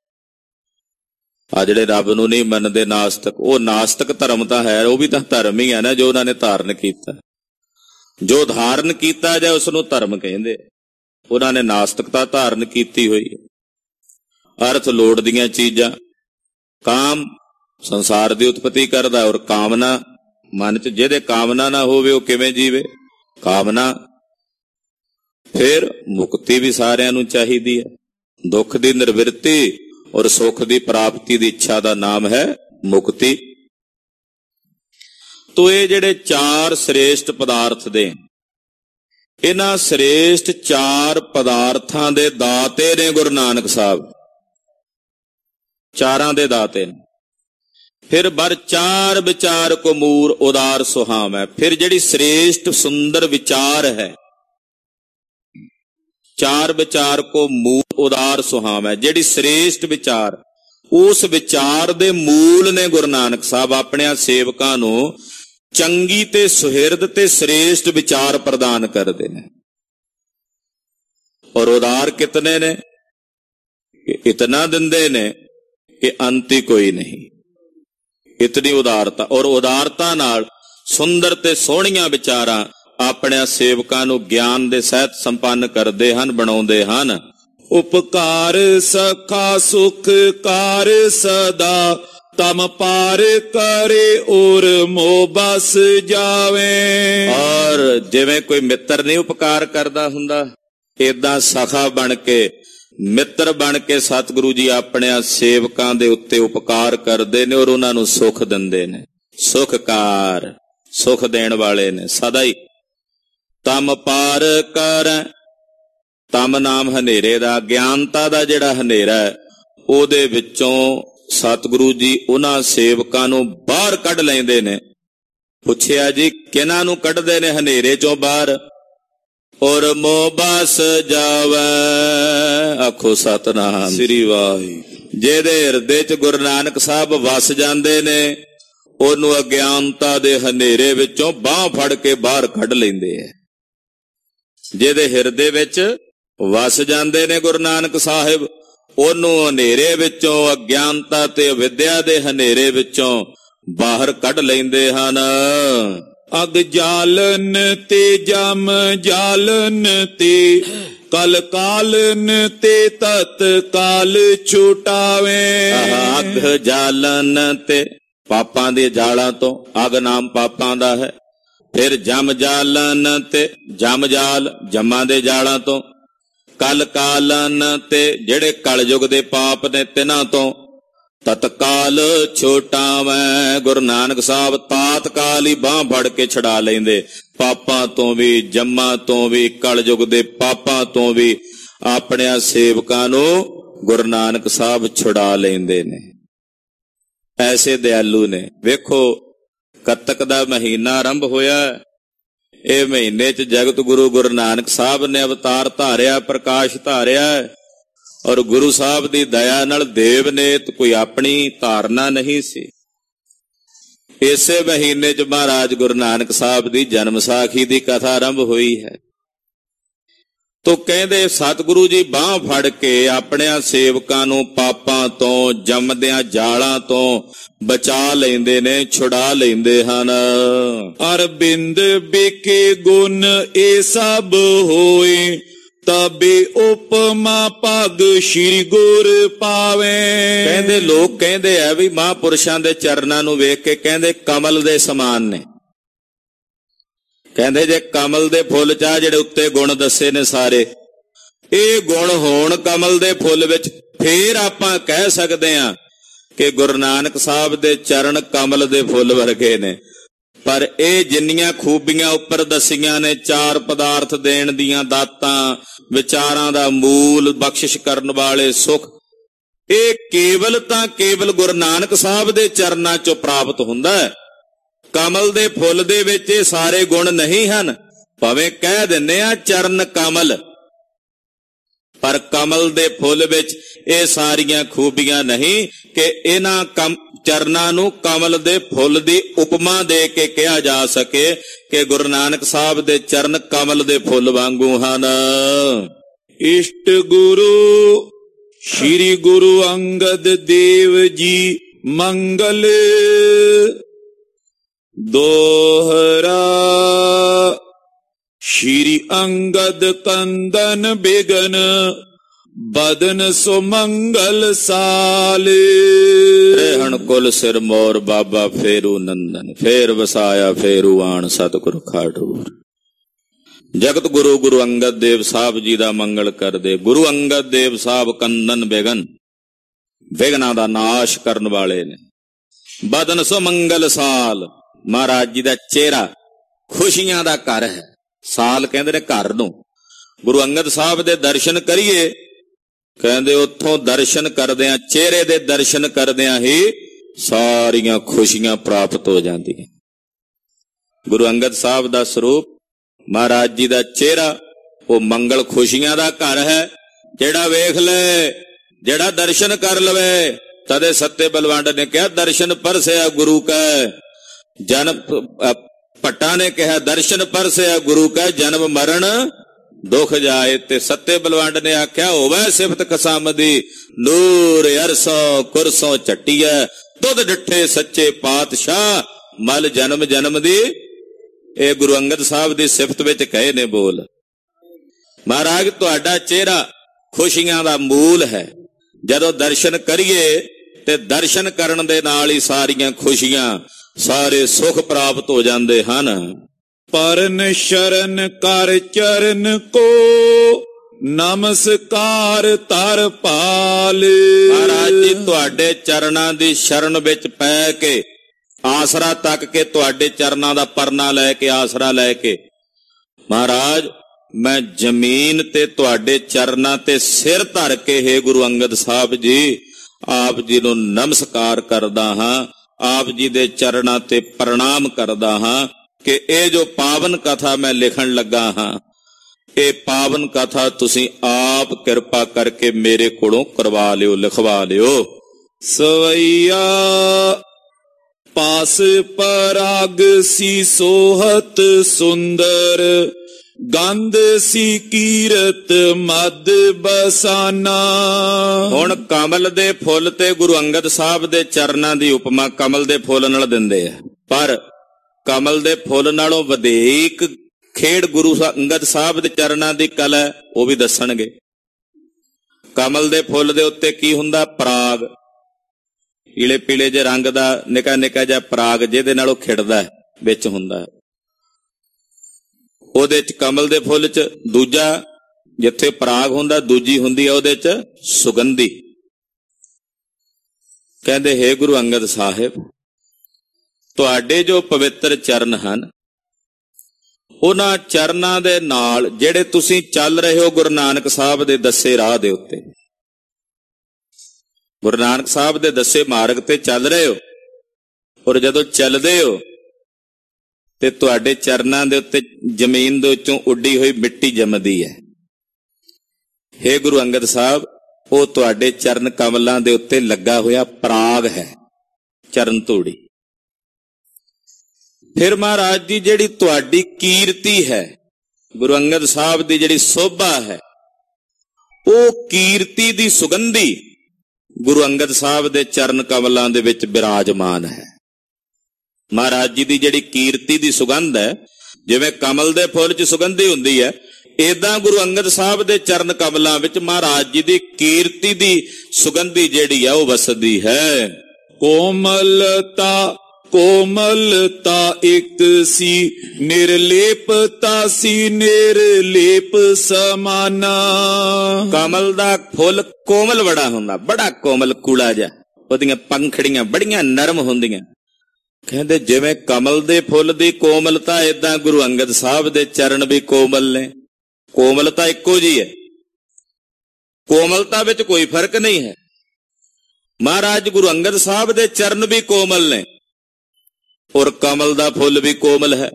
ਆ ਜਿਹੜੇ ਰੱਬ ਨੂੰ ਨਹੀਂ ਮੰਨਦੇ ਨਾਸਤਕ, ਉਹ ਨਾਸਤਕ ਧਰਮ ਤਾਂ ਹੈ, ਉਹ ਵੀ ਤਾਂ ਧਰਮ ਹੀ ਹੈ ਨਾ ਜੋ ਉਹਨਾਂ ਨੇ ਧਾਰਨ ਕੀਤਾ। ਜੋ ਧਾਰਨ ਕੀਤਾ ਜਾਏ ਉਸ ਨੂੰ ਧਰਮ ਕਹਿੰਦੇ। ਉਹਨਾਂ ਨੇ ਨਾਸਤਕਤਾ ਧਾਰਨ ਕੀਤੀ ਹੋਈ ਹੈ। ਅਰਥ ਲੋੜ ਦੀਆਂ ਚੀਜ਼ਾਂ, ਕਾਮ ਸੰਸਾਰ ਦੀ ਉਤਪਤੀ ਕਰਦਾ, ਔਰ ਕਾਮਨਾ ਮਨ ਚ ਜਿਹਦੇ ਕਾਮਨਾ ਨਾ ਹੋਵੇ ਉਹ ਕਿਵੇਂ ਜੀਵੇ? ਕਾਮਨਾ। ਫਿਰ ਮੁਕਤੀ ਵੀ ਸਾਰਿਆਂ ਨੂੰ ਚਾਹੀਦੀ ਹੈ। ਦੁੱਖ ਦੀ ਨਿਵਰਤੀ ਔਰ ਸੁੱਖ ਦੀ ਪ੍ਰਾਪਤੀ ਦੀ ਇੱਛਾ ਦਾ ਨਾਮ ਹੈ ਮੁਕਤੀ। ਤੋ ਇਹ ਜਿਹੜੇ ਚਾਰ ਸ੍ਰੇਸ਼ਟ ਪਦਾਰਥ ਦੇ, ਇਹਨਾਂ ਸ੍ਰੇਸ਼ਟ ਚਾਰ ਪਦਾਰਥਾਂ ਦੇ ਦਾਤੇ ਨੇ ਗੁਰੂ ਨਾਨਕ ਸਾਹਿਬ। ਚਾਰਾਂ ਦੇ ਦਾਤੇ ਨੇ। ਫਿਰ ਬਰ ਚਾਰ ਵਿਚਾਰ ਕੋ ਮੂਰ ਉਦਾਰ ਸੁਹਾਵੈ। ਫਿਰ ਜਿਹੜੀ ਸ੍ਰੇਸ਼ਟ ਸੁੰਦਰ ਵਿਚਾਰ ਹੈ, ਚਾਰ ਵਿਚਾਰ ਕੋ ਮੂਲ ਉਦਾਰ ਸੁਹਾਵੈ, ਜਿਹੜੀ ਸ੍ਰੇਸ਼ਟ ਵਿਚਾਰ, ਉਸ ਵਿਚਾਰ ਦੇ ਮੂਲ ਨੇ ਗੁਰੂ ਨਾਨਕ ਸਾਹਿਬ। ਆਪਣਿਆਂ ਸੇਵਕਾਂ ਨੂੰ ਚੰਗੀ ਤੇ ਸੁਹਿਰਦ ਤੇ ਸ੍ਰੇਸ਼ਟ ਵਿਚਾਰ ਪ੍ਰਦਾਨ ਕਰਦੇ ਨੇ। ਔਰ ਉਦਾਰ ਕਿਤਨੇ ਨੇ? ਕਿ ਇਤਨਾ ਦਿੰਦੇ ਨੇ ਕਿ ਅੰਤ ਹੀ ਕੋਈ ਨਹੀਂ। ਇਤਨੀ ਉਦਾਰਤਾ, ਔਰ ਉਦਾਰਤਾ ਨਾਲ ਸੁੰਦਰ ਤੇ ਸੋਹਣੀਆਂ ਵਿਚਾਰਾਂ ਆਪਣੇ ਸੇਵਕਾਂ ਨੂੰ ਗਿਆਨ ਦੇ ਸਹਿਤ ਸੰਪੰਨ ਕਰਦੇ ਹਨ, ਬਣਾਉਂਦੇ ਹਨ। ਉਪਕਾਰ ਸਖਾ ਸੁਖ ਕਾਰ ਸਦਾ, ਤਮ ਪਾਰ ਕਰੇ ਔਰ ਮੋਹ ਬਸ ਜਾਵੇ। ਔਰ ਜਿਵੇਂ ਕੋਈ ਮਿੱਤਰ ਨਹੀਂ ਉਪਕਾਰ ਕਰਦਾ ਹੁੰਦਾ, ਏਦਾਂ ਸਖਾ ਬਣ ਕੇ ਮਿੱਤਰ ਬਣ ਕੇ ਸਤਿਗੁਰੂ ਜੀ ਆਪਣਿਆਂ ਸੇਵਕਾਂ ਦੇ ਉੱਤੇ ਉਪਕਾਰ ਕਰਦੇ ਨੇ ਔਰ ਉਹਨਾਂ ਨੂੰ ਸੁੱਖ ਦਿੰਦੇ ਨੇ। ਸੁਖਕਾਰ, ਸੁਖ ਦੇਣ ਵਾਲੇ ਨੇ ਸਦਾ ਹੀ। ਤਮ ਪਾਰ ਕਰ, ਤਮ ਨਾਮ ਹਨੇਰੇ ਦਾ, ਗਿਆਨਤਾ ਦਾ ਜਿਹੜਾ ਹਨੇਰਾ ਹੈ ਉਹਦੇ ਵਿੱਚੋਂ ਸਤਿਗੁਰੂ ਜੀ ਉਹਨਾਂ ਸੇਵਕਾਂ ਨੂੰ ਬਾਹਰ ਕੱਢ ਲੈਂਦੇ ਨੇ। ਪੁੱਛਿਆ ਜੀ ਕਿਹਨਾਂ ਨੂੰ ਕੱਢਦੇ ਨੇ ਹਨੇਰੇ ਚੋਂ ਬਾਹਰ? ਔਰ ਮੋਹ ਬਸ ਜਾਵੇ, ਆਖੋ ਸਤਿਨਾਮ ਸ੍ਰੀ ਵਾਹਿਗੁਰੂ। ਜਿਹਦੇ ਹਿਰਦੇ ਚ ਗੁਰੂ ਨਾਨਕ ਸਾਹਿਬ ਵਸ ਜਾਂਦੇ ਨੇ ਉਹਨੂੰ ਅਗਿਆਨਤਾ ਦੇ ਹਨੇਰੇ ਵਿੱਚੋਂ ਬਾਂਹ ਫੜ ਕੇ ਬਾਹਰ ਕੱਢ ਲੈਂਦੇ ਆ। ਜਿਹਦੇ ਹਿਰਦੇ ਵਿੱਚ ਵਸ ਜਾਂਦੇ ਨੇ ਗੁਰੂ ਨਾਨਕ ਸਾਹਿਬ ਉਹਨੂੰ ਹਨੇਰੇ ਵਿੱਚੋਂ, ਅਗਿਆਨਤਾ ਤੇ ਅਵਿਦਿਆ ਦੇ ਹਨੇਰੇ ਵਿੱਚੋਂ ਬਾਹਰ ਕੱਢ ਲੈਂਦੇ ਹਨ। ਅਗ ਜਾਲਨ ਤੇ ਜਮ ਜਾਲਨ ਤੇ ਕਲ ਕਾਲਨ ਤੇ ਤਤ ਕਾਲ ਛੁਟਾਵੇ। ਅਗ ਜਾਲਨ ਤੇ ਪਾਪਾਂ ਦੇ ਜਾਲਾਂ ਤੋਂ, ਅਗ ਨਾਮ ਪਾਪਾਂ ਦਾ ਹੈ। ਫਿਰ ਜਮ ਜਾਲਨ ਤੇ ਜਮ ਜਾਲ, ਜਮਾਂ ਦੇ ਜਾਲਾਂ ਤੋਂ। ਕਲ ਕਾਲਨ ਤੇ ਜਿਹੜੇ ਕਲਯੁਗ ਦੇ ਪਾਪ ਨੇ ਤਿਨਾਂ ਤੋਂ। ਤਤਕਾਲ ਛੁਟਾਵੇਂ, ਗੁਰੂ ਨਾਨਕ ਸਾਹਿਬ ਤਾਤਕਾਲ ਹੀ ਬਾਂਹ ਫੜ ਕੇ ਛੁਡਾ ਲੈਂਦੇ। ਪਾਪਾਂ ਤੋਂ ਵੀ, ਜੰਮਾਂ ਤੋਂ ਵੀ, ਕਲਯੁਗ ਦੇ ਪਾਪਾਂ ਤੋਂ ਵੀ ਆਪਣਿਆਂ ਸੇਵਕਾਂ ਨੂੰ ਗੁਰੂ ਨਾਨਕ ਸਾਹਿਬ ਛੁਡਾ ਲੈਂਦੇ ਨੇ। ਐਸੇ ਦਿਆਲੂ ਨੇ। ਵੇਖੋ ਕੱਤਕ ਦਾ ਮਹੀਨਾ ਆਰੰਭ ਹੋਇਆ, ਇਹ ਮਹੀਨੇ ਚ ਜਗਤ ਗੁਰੂ ਗੁਰੂ ਨਾਨਕ ਸਾਹਿਬ ਨੇ ਅਵਤਾਰ ਧਾਰਿਆ, ਪ੍ਰਕਾਸ਼ ਧਾਰਿਆ ਔਰ ਗੁਰੂ ਸਾਹਿਬ ਦੀ ਦਇਆ ਨਾਲ ਦੇਵ ਨੇਤ ਕੋਈ ਆਪਣੀ ਧਾਰਨਾ ਨਹੀਂ ਸੀ। ਇਸੇ ਮਹੀਨੇ ਚ ਮਹਾਰਾਜ ਗੁਰੂ ਨਾਨਕ ਸਾਹਿਬ ਦੀ ਜਨਮ ਸਾਖੀ ਦੀ ਕਥਾ ਆਰੰਭ ਹੋਈ ਹੈ। ਤੋ ਕਹਿੰਦੇ ਸਤਿਗੁਰੂ ਜੀ ਬਾਂਹ ਫੜ ਕੇ ਆਪਣਿਆਂ ਸੇਵਕਾਂ ਨੂੰ ਪਾਪਾਂ ਤੋਂ, ਜੰਮਦਿਆਂ ਜਾਲਾਂ ਤੋਂ ਬਚਾ ਲੈਂਦੇ ਨੇ, ਛੁਡਾ ਲੈਂਦੇ ਹਨ। ਅਰਬਿੰਦ ਬਿਕੇ ਗੁਣ ਇਹ ਸਭ ਹੋਏ, ਤਬੇ ਉਪਮਾ ਪਗ ਸ਼੍ਰੀ ਗੁਰ ਪਾਵੇ। ਕਹਿੰਦੇ ਲੋਕ ਕਹਿੰਦੇ ਆ ਵੀ ਮਹਾਂਪੁਰਸ਼ਾਂ ਦੇ ਚਰਨਾਂ ਨੂੰ ਵੇਖ ਕੇ ਕਹਿੰਦੇ ਕਮਲ ਦੇ ਸਮਾਨ ਨੇ। ਕਹਿੰਦੇ ਜੇ ਕਮਲ ਦੇ ਫੁੱਲ ਚਾਹ ਜਿਹੜੇ ਉੱਤੇ ਗੁਣ ਦੱਸੇ ਨੇ ਸਾਰੇ, ਇਹ ਗੁਣ ਹੋਣ ਕਮਲ ਦੇ ਫੁੱਲ ਵਿੱਚ, ਫੇਰ ਆਪਾਂ ਕਹਿ ਸਕਦੇ ਹਾਂ ਕਿ ਗੁਰੂ ਨਾਨਕ ਸਾਹਿਬ ਦੇ ਚਰਨ ਕਮਲ ਦੇ ਫੁੱਲ ਵਰਗੇ ਨੇ। ਪਰ ਇਹ ਜਿੰਨੀਆਂ ਖੂਬੀਆਂ ਉੱਪਰ ਦਸੀਆਂ ਨੇ, ਚਾਰ ਪਦਾਰਥ ਦੇਣ ਦੀਆਂ ਦਾਤਾਂ, ਵਿਚਾਰਾਂ ਦਾ ਮੂਲ, ਬਖਸ਼ਿਸ਼ ਕਰਨ ਵਾਲੇ ਸੁਖ, ਇਹ ਕੇਵਲ ਤਾਂ ਕੇਵਲ ਗੁਰੂ ਨਾਨਕ ਸਾਹਿਬ ਦੇ ਚਰਨਾਂ ਚੋਂ ਪ੍ਰਾਪਤ ਹੁੰਦਾ ਹੈ। ਕਮਲ ਦੇ ਫੁੱਲ ਦੇ ਵਿੱਚ ਇਹ ਸਾਰੇ ਗੁਣ ਨਹੀਂ ਹਨ। ਭਾਵੇਂ ਕਹਿ ਦਿੰਨੇ ਆ ਚਰਨ ਕਮਲ, ਪਰ ਕਮਲ ਦੇ ਫੁੱਲ ਵਿੱਚ ਇਹ ਸਾਰੀਆਂ ਖੂਬੀਆਂ ਨਹੀਂ ਕਿ ਇਹਨਾਂ ਕਮ ਚਰਨਾਂ ਨੂੰ ਕਮਲ ਦੇ ਫੁੱਲ ਦੀ ਉਪਮਾ ਦੇ ਕੇ ਕਿਹਾ ਜਾ ਸਕੇ ਕਿ ਗੁਰੂ ਨਾਨਕ ਸਾਹਿਬ ਦੇ ਚਰਨ ਕਮਲ ਦੇ ਫੁੱਲ ਵਾਂਗੂ ਹਨ। ਇਸ਼ਟ ਗੁਰੂ ਸ਼੍ਰੀ ਗੁਰੂ ਅੰਗਦ ਦੇਵ ਜੀ ਮੰਗਲ ਦੋਹਰਾ। ਸ਼੍ਰੀ ਅੰਗਦ ਕੰਦਨ ਬਿਗਨ ਬਦਨ ਸੁਮੰਗਲ ਸਾਲ। ਰਹਿਣ ਕੁਲ ਸਿਰ ਮੋਰ ਬਾਬਾ ਫੇਰੂ ਨੰਦਨ, ਫੇਰ ਵਸਾਇਆ ਫੇਰੂ ਆਣ ਸਤਿਗੁਰ ਖਾਡੂਰ। ਜਗਤ ਗੁਰੂ ਗੁਰੂ ਅੰਗਦ ਦੇਵ ਸਾਹਿਬ ਜੀ ਦਾ ਮੰਗਲ ਕਰਦੇ। ਗੁਰੂ ਅੰਗਦ ਦੇਵ ਸਾਹਿਬ ਕੰਦਨ ਬਿਗਨ, ਬਿਗਨਾਂ ਦਾ ਨਾਸ਼ ਕਰਨ ਵਾਲੇ ਨੇ। ਬਦਨ ਸੁਮੰਗਲ ਸਾਲ, ਮਹਾਰਾਜ ਜੀ ਦਾ ਚਿਹਰਾ ਖੁਸ਼ੀਆਂ ਦਾ ਘਰ ਹੈ। ਸਾਲ ਕਹਿੰਦੇ ਨੇ ਘਰ ਨੂੰ। ਗੁਰੂ ਅੰਗਦ ਸਾਹਿਬ ਦੇ ਦਰਸ਼ਨ ਕਰੀਏ, ਕਹਿੰਦੇ ਉੱਥੋਂ ਦਰਸ਼ਨ ਕਰਦਿਆਂ, ਚਿਹਰੇ ਦੇ ਦਰਸ਼ਨ ਕਰਦਿਆਂ ਹੀ ਸਾਰੀਆਂ ਖੁਸ਼ੀਆਂ ਪ੍ਰਾਪਤ ਹੋ ਜਾਂਦੀਆਂ। ਗੁਰੂ ਅੰਗਦ ਸਾਹਿਬ ਦਾ ਸਰੂਪ, ਮਹਾਰਾਜ ਜੀ ਦਾ ਚਿਹਰਾ, ਉਹ ਮੰਗਲ ਖੁਸ਼ੀਆਂ ਦਾ ਘਰ ਹੈ। ਜਿਹੜਾ ਵੇਖ ਲੈ, ਜਿਹੜਾ ਦਰਸ਼ਨ ਕਰ ਲਵੇ, ਤਦੇ ਸੱਤੇ ਬਲਵੰਡ ਨੇ ਕਿਹਾ ਦਰਸ਼ਨ ਪਰਸਿਆ ਗੁਰੂ ਕੈ ਜਨਮ, ਭੱਟਾ ਨੇ ਕਿਹਾ ਦਰਸ਼ਨ ਪਰਸਿਆ ਗੁਰੂ ਕੈ ਜਨਮ ਮਰਨ ਦੁਖ ਜਾਏ। ਤੇ ਸੱਤੇ ਬਲਵੰਡ ਨੇ ਆਖਿਆ ਹੋਵੇ ਸਿਫਤ ਕਸਮ ਦੀ, ਨੂਰ ਅਰਸੋਂ ਕੁਰਸੋਂ ਝੱਟੀਐ, ਤੁਧ ਡਿੱਠੇ ਸੱਚੇ ਪਾਤਸ਼ਾਹ ਮਲ ਜਨਮ ਜਨਮ ਦੀ। ਇਹ ਗੁਰੂ ਅੰਗਦ ਸਾਹਿਬ ਦੀ ਸਿਫਤ ਵਿੱਚ ਕਹੇ ਨੇ ਬੋਲ। ਮਹਾਰਾਜ ਤੁਹਾਡਾ ਚਿਹਰਾ ਖੁਸ਼ੀਆਂ ਦਾ ਮੂਲ ਹੈ। ਜਦੋਂ ਦਰਸ਼ਨ ਕਰੀਏ ਤੇ ਦਰਸ਼ਨ ਕਰਨ ਦੇ ਨਾਲ ਹੀ ਸਾਰੀਆਂ ਖੁਸ਼ੀਆਂ, ਸਾਰੇ ਸੁਖ ਪ੍ਰਾਪਤ ਹੋ ਜਾਂਦੇ ਹਨ। ਪਰਨ ਸ਼ਰਨ ਕਰ ਚਰਨ ਕੋ ਨਮਸਕਾਰ ਧਰ ਪਾਲ। ਮਹਾਰਾਜ ਜੀ ਤੁਹਾਡੇ ਚਰਨਾਂ ਦੀ ਸ਼ਰਨ ਵਿੱਚ ਪੈ ਕੇ ਆਸਰਾ ਤੱਕ ਕੇ ਤੁਹਾਡੇ ਚਰਨਾਂ ਦਾ ਪਰਨਾ ਲੈ ਕੇ ਆਸਰਾ ਲੈ ਕੇ ਮਹਾਰਾਜ ਮੈਂ ਜ਼ਮੀਨ ਤੇ ਤੁਹਾਡੇ ਚਰਨਾਂ ਤੇ ਸਿਰ ਧਰ ਕੇ ਹੈ ਗੁਰੂ ਅੰਗਦ ਸਾਹਿਬ ਜੀ ਆਪ ਜੀ ਨੂੰ ਨਮਸਕਾਰ ਕਰਦਾ ਹਾਂ, ਆਪ ਜੀ ਦੇ ਚਰਨਾਂ ਤੇ ਪ੍ਰਣਾਮ ਕਰਦਾ ਹਾਂ ਕਿ ਇਹ ਜੋ ਪਾਵਨ ਕਥਾ ਮੈਂ ਲਿਖਣ ਲੱਗਾ ਹਾਂ, ਇਹ ਪਾਵਨ ਕਥਾ ਤੁਸੀਂ ਆਪ ਕਿਰਪਾ ਕਰਕੇ ਮੇਰੇ ਕੋਲੋਂ ਕਰਵਾ ਲਿਓ, ਲਿਖਵਾ ਲਿਓ। ਸਵਈਆ ਪਾਸ ਪਰਾਗ ਸੀ ਸੋਹਤ ਸੁੰਦਰ, ਗੰਧ ਸੀ ਕੀਰਤ ਮਦ ਬਸਾਨਾ। ਹੁਣ ਕਮਲ ਦੇ ਫੁੱਲ ਤੇ ਗੁਰੂ ਅੰਗਦ ਸਾਹਿਬ ਦੇ ਚਰਨਾਂ ਦੀ ਉਪਮਾ ਕਮਲ ਦੇ ਫੁੱਲ ਨਾਲ ਦਿੰਦੇ ਆ, ਪਰ ਕਮਲ ਦੇ ਫੁੱਲ ਨਾਲੋਂ ਵਧੇਕ ਖੇਡ ਗੁਰੂ ਅੰਗਦ ਸਾਹਿਬ ਦੇ ਚਰਨਾਂ ਦੀ ਕਲਾ ਹੈ, ਉਹ ਵੀ ਦੱਸਣਗੇ। ਕਮਲ ਦੇ ਫੁੱਲ ਦੇ ਉੱਤੇ ਕੀ ਹੁੰਦਾ? ਪਰਾਗ, ਪੀਲੇ ਪੀਲੇ ਜਿਹੇ ਰੰਗ ਦਾ ਨਿੱਕਾ ਨਿੱਕਾ ਜਿਹਾ ਪਰਾਗ ਜਿਹਦੇ ਨਾਲ ਉਹ ਖਿੜਦਾ ਵਿੱਚ ਹੁੰਦਾ ਹੈ। ਉਹਦੇ ਚ ਕਮਲ ਦੇ ਫੁੱਲ ਚ ਦੂਜਾ ਜਿੱਥੇ ਪਰਾਗ ਹੁੰਦਾ ਦੂਜੀ ਹੁੰਦੀ ਹੈ ਉਹਦੇ ਚ ਸੁਗੰਧੀ। ਕਹਿੰਦੇ ਹੇ ਗੁਰੂ ਅੰਗਦ ਸਾਹਿਬ ਤੁਹਾਡੇ ਜੋ ਪਵਿੱਤਰ ਚਰਨ ਹਨ ਉਹਨਾਂ ਚਰਨਾਂ ਦੇ ਨਾਲ ਜਿਹੜੇ ਤੁਸੀਂ ਚੱਲ ਰਹੇ ਹੋ ਗੁਰੂ ਨਾਨਕ ਸਾਹਿਬ ਦੇ ਦੱਸੇ ਰਾਹ ਦੇ ਉੱਤੇ, ਗੁਰੂ ਨਾਨਕ ਸਾਹਿਬ ਦੇ ਦੱਸੇ ਮਾਰਗ ਤੇ ਚੱਲ ਰਹੇ ਹੋ, ਔਰ ਜਦੋਂ ਚੱਲਦੇ ਹੋ ਤੇ ਤੁਹਾਡੇ ਚਰਨਾਂ ਦੇ ਉੱਤੇ ਜ਼ਮੀਨ ਦੇ ਵਿੱਚੋਂ ਉੱਡੀ ਹੋਈ ਮਿੱਟੀ ਜੰਮਦੀ ਹੈ। ਹੇ ਗੁਰੂ ਅੰਗਦ ਸਾਹਿਬ ਉਹ ਤੁਹਾਡੇ ਚਰਨ ਕਮਲਾਂ ਦੇ ਉੱਤੇ ਲੱਗਾ ਹੋਇਆ ਪਰਾਗ ਹੈ, ਚਰਨ ਧੂੜੀ। ਫਿਰ ਮਹਾਰਾਜ ਜੀ ਜਿਹੜੀ ਤੁਹਾਡੀ ਕੀਰਤੀ ਹੈ, ਗੁਰੂ ਅੰਗਦ ਸਾਹਿਬ ਦੀ ਜਿਹੜੀ ਸੋਭਾ ਹੈ, ਉਹ ਕੀਰਤੀ ਦੀ ਸੁਗੰਧੀ ਗੁਰੂ ਅੰਗਦ ਸਾਹਿਬ ਦੇ ਚਰਨ ਕਮਲਾਂ ਦੇ ਵਿੱਚ ਬਿਰਾਜਮਾਨ ਹੈ। ਮਹਾਰਾਜ ਜੀ ਦੀ ਜਿਹੜੀ ਕੀਰਤੀ ਦੀ ਸੁਗੰਧ ਹੈ, ਜਿਵੇਂ ਕਮਲ ਦੇ ਫੁੱਲ 'ਚ ਸੁਗੰਧੀ ਹੁੰਦੀ ਹੈ, ਏਦਾਂ ਗੁਰੂ ਅੰਗਦ ਸਾਹਿਬ ਦੇ ਚਰਨ ਕਮਲਾਂ ਵਿੱਚ ਮਹਾਰਾਜ ਜੀ ਦੀ ਕੀਰਤੀ ਦੀ ਸੁਗੰਧੀ ਜਿਹੜੀ ਹੈ ਉਹ ਵਸਦੀ ਹੈ। ਕੋਮਲਤਾ ਕੋਮਲਤਾ ਇੱਕ ਸੀ, ਨਿਰਲੇਪਤਾ ਸੀ ਨਿਰਲੇਪ ਸਮਾਨਾ। ਕਮਲ ਦਾ ਫੁੱਲ ਕੋਮਲ ਬੜਾ ਹੁੰਦਾ, ਬੜਾ ਕੋਮਲ ਕੂੜਾ ਜਿਹਾ, ਉਹਦੀਆਂ ਪੰਖੜੀਆਂ ਬੜੀਆਂ ਨਰਮ ਹੁੰਦੀਆਂ। ਕਹਿੰਦੇ ਜਿਵੇਂ ਕਮਲ ਦੇ ਫੁੱਲ ਦੀ ਕੋਮਲਤਾ ਏਦਾਂ ਗੁਰੂ ਅੰਗਦ ਸਾਹਿਬ ਦੇ ਚਰਨ ਵੀ ਕੋਮਲ ਨੇ। ਕੋਮਲਤਾ ਇੱਕੋ ਜੀ ਹੈ, ਕੋਮਲਤਾ ਵਿੱਚ ਕੋਈ ਫਰਕ ਨਹੀਂ ਹੈ। ਮਹਾਰਾਜ ਗੁਰੂ ਅੰਗਦ ਸਾਹਿਬ ਦੇ ਚਰਨ ਵੀ ਕੋਮਲ ਨੇ ਔਰ ਕਮਲ ਦਾ ਫੁੱਲ ਵੀ ਕੋਮਲ ਹੈ।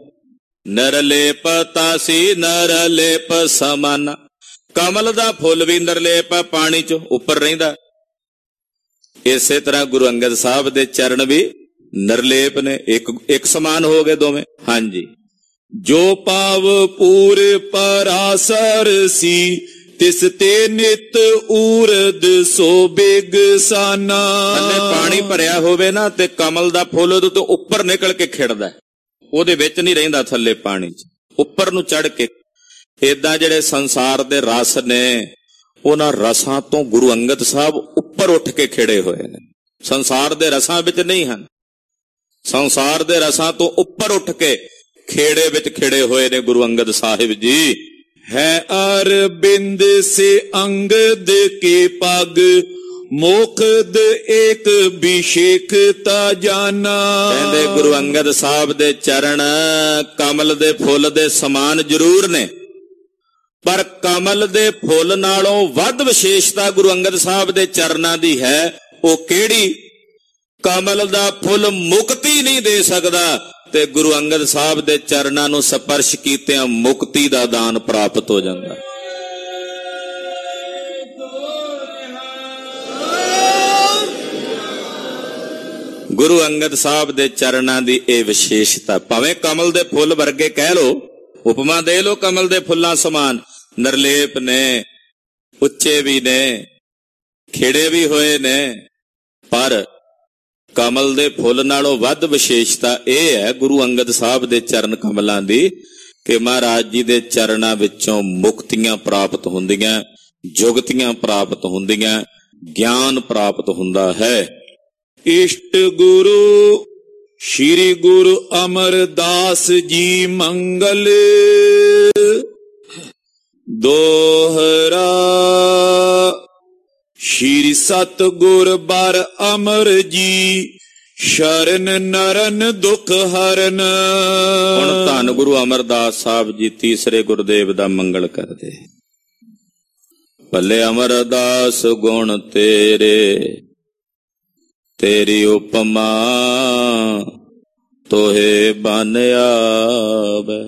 ਨਰਲੇਪਤਾ ਸੀ ਨਰਲੇਪ ਸਮਾਨਾ। ਕਮਲ ਦਾ ਫੁੱਲ ਵੀ ਨਰਲੇਪ ਹੈ, ਪਾਣੀ 'ਚ ਉੱਪਰ ਰਹਿੰਦਾ। ਇਸੇ ਤਰ੍ਹਾਂ ਗੁਰੂ ਅੰਗਦ ਸਾਹਿਬ ਦੇ ਚਰਨ ਵੀ ਨਰਲੇਪ ਨੇ, ਇੱਕ ਇੱਕ ਸਮਾਨ ਹੋ ਗਏ ਦੋਵੇਂ। ਹਾਂਜੀ, ਜੋ ਪਾਵ ਪੂਰ ਪਰਾਸਰ ਸੀ, ਤਿਸ ਤੇ ਨਿਤ ਊਰਦ ਸੋ ਬਿਗਸਾਨਾ। ਥੱਲੇ ਪਾਣੀ ਭਰਿਆ ਹੋਵੇ ਨਾ ਤੇ ਕਮਲ ਦਾ ਫੁੱਲ ਉਹਦੇ ਤੋਂ ਉੱਪਰ ਨਿਕਲ ਕੇ ਖਿੜਦਾ, ਉਹਦੇ ਵਿੱਚ ਨਹੀਂ ਰਹਿੰਦਾ ਥੱਲੇ ਪਾਣੀ 'ਚ, ਉੱਪਰ ਨੂੰ ਚੜ ਕੇ। ਏਦਾਂ ਜਿਹੜੇ ਸੰਸਾਰ ਦੇ ਰਸ ਨੇ ਉਹਨਾਂ ਰਸਾਂ ਤੋਂ ਗੁਰੂ ਅੰਗਦ ਸਾਹਿਬ ਉੱਪਰ ਉੱਠ ਕੇ ਖਿੜੇ ਹੋਏ ਨੇ, ਸੰਸਾਰ ਦੇ ਰਸਾਂ ਵਿੱਚ ਨਹੀਂ ਹਨ। ਸੰਸਾਰ ਦੇ ਰਸਾਂ ਤੋਂ ਉੱਪਰ ਉੱਠ ਕੇ ਖੇੜੇ ਵਿੱਚ ਖਿੜੇ ਹੋਏ ਨੇ ਗੁਰੂ ਅੰਗਦ ਸਾਹਿਬ ਜੀ। ਹੈ ਅਰਬਿੰਦ ਸੇ ਅੰਗਦ ਕੇ ਪਗ, ਮੋਖਦ ਏਕ ਬਿਸ਼ੇਖ ਤਾ ਜਾਨਾ। ਕਹਿੰਦੇ ਗੁਰੂ ਅੰਗਦ ਸਾਹਿਬ ਦੇ ਚਰਨ ਕਮਲ ਦੇ ਫੁੱਲ ਦੇ ਸਮਾਨ ਜ਼ਰੂਰ ਨੇ, ਪਰ ਕਮਲ ਦੇ ਫੁੱਲ ਨਾਲੋਂ ਵੱਧ ਵਿਸ਼ੇਸ਼ਤਾ ਗੁਰੂ ਅੰਗਦ ਸਾਹਿਬ ਦੇ ਚਰਨਾਂ ਦੀ ਹੈ। ਉਹ ਕਿਹੜੀ? ਕਮਲ ਦਾ ਫੁੱਲ ਮੁਕਤੀ ਨਹੀਂ ਦੇ ਸਕਦਾ ਤੇ ਗੁਰੂ ਅੰਗਦ ਸਾਹਿਬ ਦੇ ਚਰਨਾਂ ਨੂੰ ਸਪਰਸ਼ ਕੀਤਿਆਂ ਮੁਕਤੀ ਦਾ ਦਾਨ ਪ੍ਰਾਪਤ ਹੋ ਜਾਂਦਾ। ਗੁਰੂ ਅੰਗਦ ਸਾਹਿਬ ਦੇ ਚਰਨਾਂ ਦੀ ਇਹ ਵਿਸ਼ੇਸ਼ਤਾ, ਭਾਵੇਂ ਕਮਲ ਦੇ ਫੁੱਲ ਵਰਗੇ ਕਹਿ ਲੋ, ਉਪਮਾ ਦੇ ਲੋ ਕਮਲ ਦੇ ਫੁੱਲਾਂ ਸਮਾਨ, ਨਿਰਲੇਪ ਨੇ, ਉੱਚੇ ਵੀ ਨੇ, ਖਿੜੇ ਵੀ ਹੋਏ ਨੇ, ਪਰ ਕਮਲ ਦੇ ਫੁੱਲ ਨਾਲੋਂ ਵੱਧ ਵਿਸ਼ੇਸ਼ਤਾ ਇਹ ਹੈ ਗੁਰੂ ਅੰਗਦ ਸਾਹਿਬ ਦੇ ਚਰਨ ਕਮਲਾਂ ਦੀ ਕਿ ਮਹਾਰਾਜ ਜੀ ਦੇ ਚਰਨਾਂ ਵਿੱਚੋਂ ਮੁਕਤੀਆਂ ਪ੍ਰਾਪਤ ਹੁੰਦੀਆਂ, ਜੁਗਤੀਆਂ ਪ੍ਰਾਪਤ ਹੁੰਦੀਆਂ, ਗਿਆਨ ਪ੍ਰਾਪਤ ਹੁੰਦਾ ਹੈ। ਇਸ਼ਟ ਗੁਰੂ ਸ਼੍ਰੀ ਗੁਰੂ ਅਮਰਦਾਸ ਜੀ ਮੰਗਲ, ਦੋਹਰਾ ਸ਼੍ਰੀ ਸਤਿਗੁਰ ਬਰ ਅਮਰ ਜੀ, ਸ਼ਰਨ ਨਰਨ ਦੁਖ ਹਰਨ। ਹੁਣ ਧੰਨ ਗੁਰੂ ਅਮਰਦਾਸ ਸਾਹਿਬ ਜੀ ਤੀਸਰੇ ਗੁਰਦੇਵ ਦਾ ਮੰਗਲ ਕਰਦੇ। ਭਲੇ ਅਮਰਦਾਸ ਗੁਣ ਤੇਰੇ, ਤੇਰੀ ਉਪਮਾ ਤੋਹੇ ਬਨ ਆਵੈ।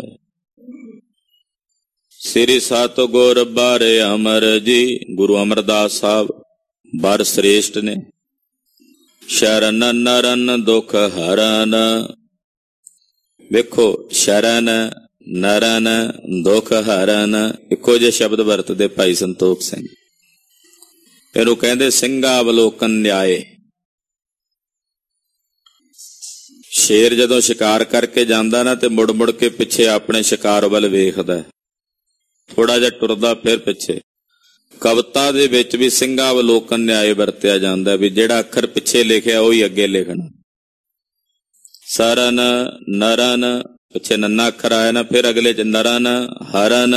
ਸ੍ਰੀ ਸਤਿਗੁਰ ਬਰ ਅਮਰ ਜੀ, ਗੁਰੂ ਅਮਰਦਾਸ ਸਾਹਿਬ ਬਰ ਸ੍ਰੇਸ਼ਟ ਨੇ। ਸ਼ਰਨ ਨਰਨ ਦੁਖ ਹਰਨ। ਵੇਖੋ, ਸ਼ਰਨ ਨਰਨ ਦੁਖ ਹਰਨ ਇੱਕੋ ਜਿਹੇ ਸ਼ਬਦ ਵਰਤਦੇ ਭਾਈ ਸੰਤੋਖ ਸਿੰਘ। ਇਹਨੂੰ ਕਹਿੰਦੇ ਸਿੰਘਾ ਅਵਲੋਕਨ ਨਿਆਏ। ਸ਼ੇਰ ਜਦੋਂ ਸ਼ਿਕਾਰ ਕਰਕੇ ਜਾਂਦਾ ਨਾ ਤੇ ਮੁੜ ਮੁੜ ਕੇ ਪਿੱਛੇ ਆਪਣੇ ਸ਼ਿਕਾਰ ਵੱਲ ਵੇਖਦਾ, ਥੋੜਾ ਜਿਹਾ ਟੁਰਦਾ ਫਿਰ ਪਿੱਛੇ। ਕਵਿਤਾ ਦੇ ਵਿੱਚ ਵੀ ਸਿੰਘਾ ਅਵਲੋਕਨ ਨਿਆਏ ਵਰਤਿਆ ਜਾਂਦਾ, ਵੀ ਜਿਹੜਾ ਅੱਖਰ ਪਿੱਛੇ ਲਿਖਿਆ ਉਹੀ ਅੱਗੇ ਲਿਖਣਾ। ਸਰਨ ਨਰਨ, ਪਿੱਛੇ ਨੰਨਾ ਅੱਖਰ ਆਇਆ ਨਾ, ਫਿਰ ਅਗਲੇ ਚ ਨਰਨ ਹਰਨ।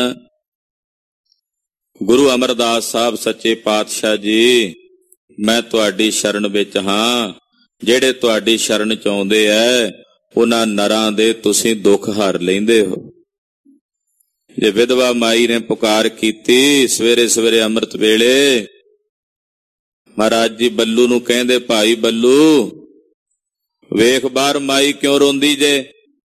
ਗੁਰੂ ਅਮਰਦਾਸ ਸਾਹਿਬ ਸੱਚੇ ਪਾਤਸ਼ਾਹ ਜੀ, ਮੈਂ ਤੁਹਾਡੀ ਸ਼ਰਨ ਵਿੱਚ ਹਾਂ। ਜਿਹੜੇ ਤੁਹਾਡੀ ਸ਼ਰਨ ਚ ਆਉਂਦੇ ਐ ਉਹਨਾਂ ਨਰਾਂ ਦੇ ਤੁਸੀਂ ਦੁੱਖ ਹਰ ਲੈਂਦੇ ਹੋ। ਜੇ ਵਿਧਵਾ ਮਾਈ ਨੇ ਪੁਕਾਰ ਕੀਤੀ ਸਵੇਰੇ ਸਵੇਰੇ ਅੰਮ੍ਰਿਤ ਵੇਲੇ, ਮਹਾਰਾਜ ਜੀ ਬੱਲੂ ਨੂੰ ਕਹਿੰਦੇ, ਭਾਈ ਬੱਲੂ ਵੇਖ ਬਾਹਰ ਮਾਈ ਕਿਉਂ ਰੋਂਦੀ ਜੇ?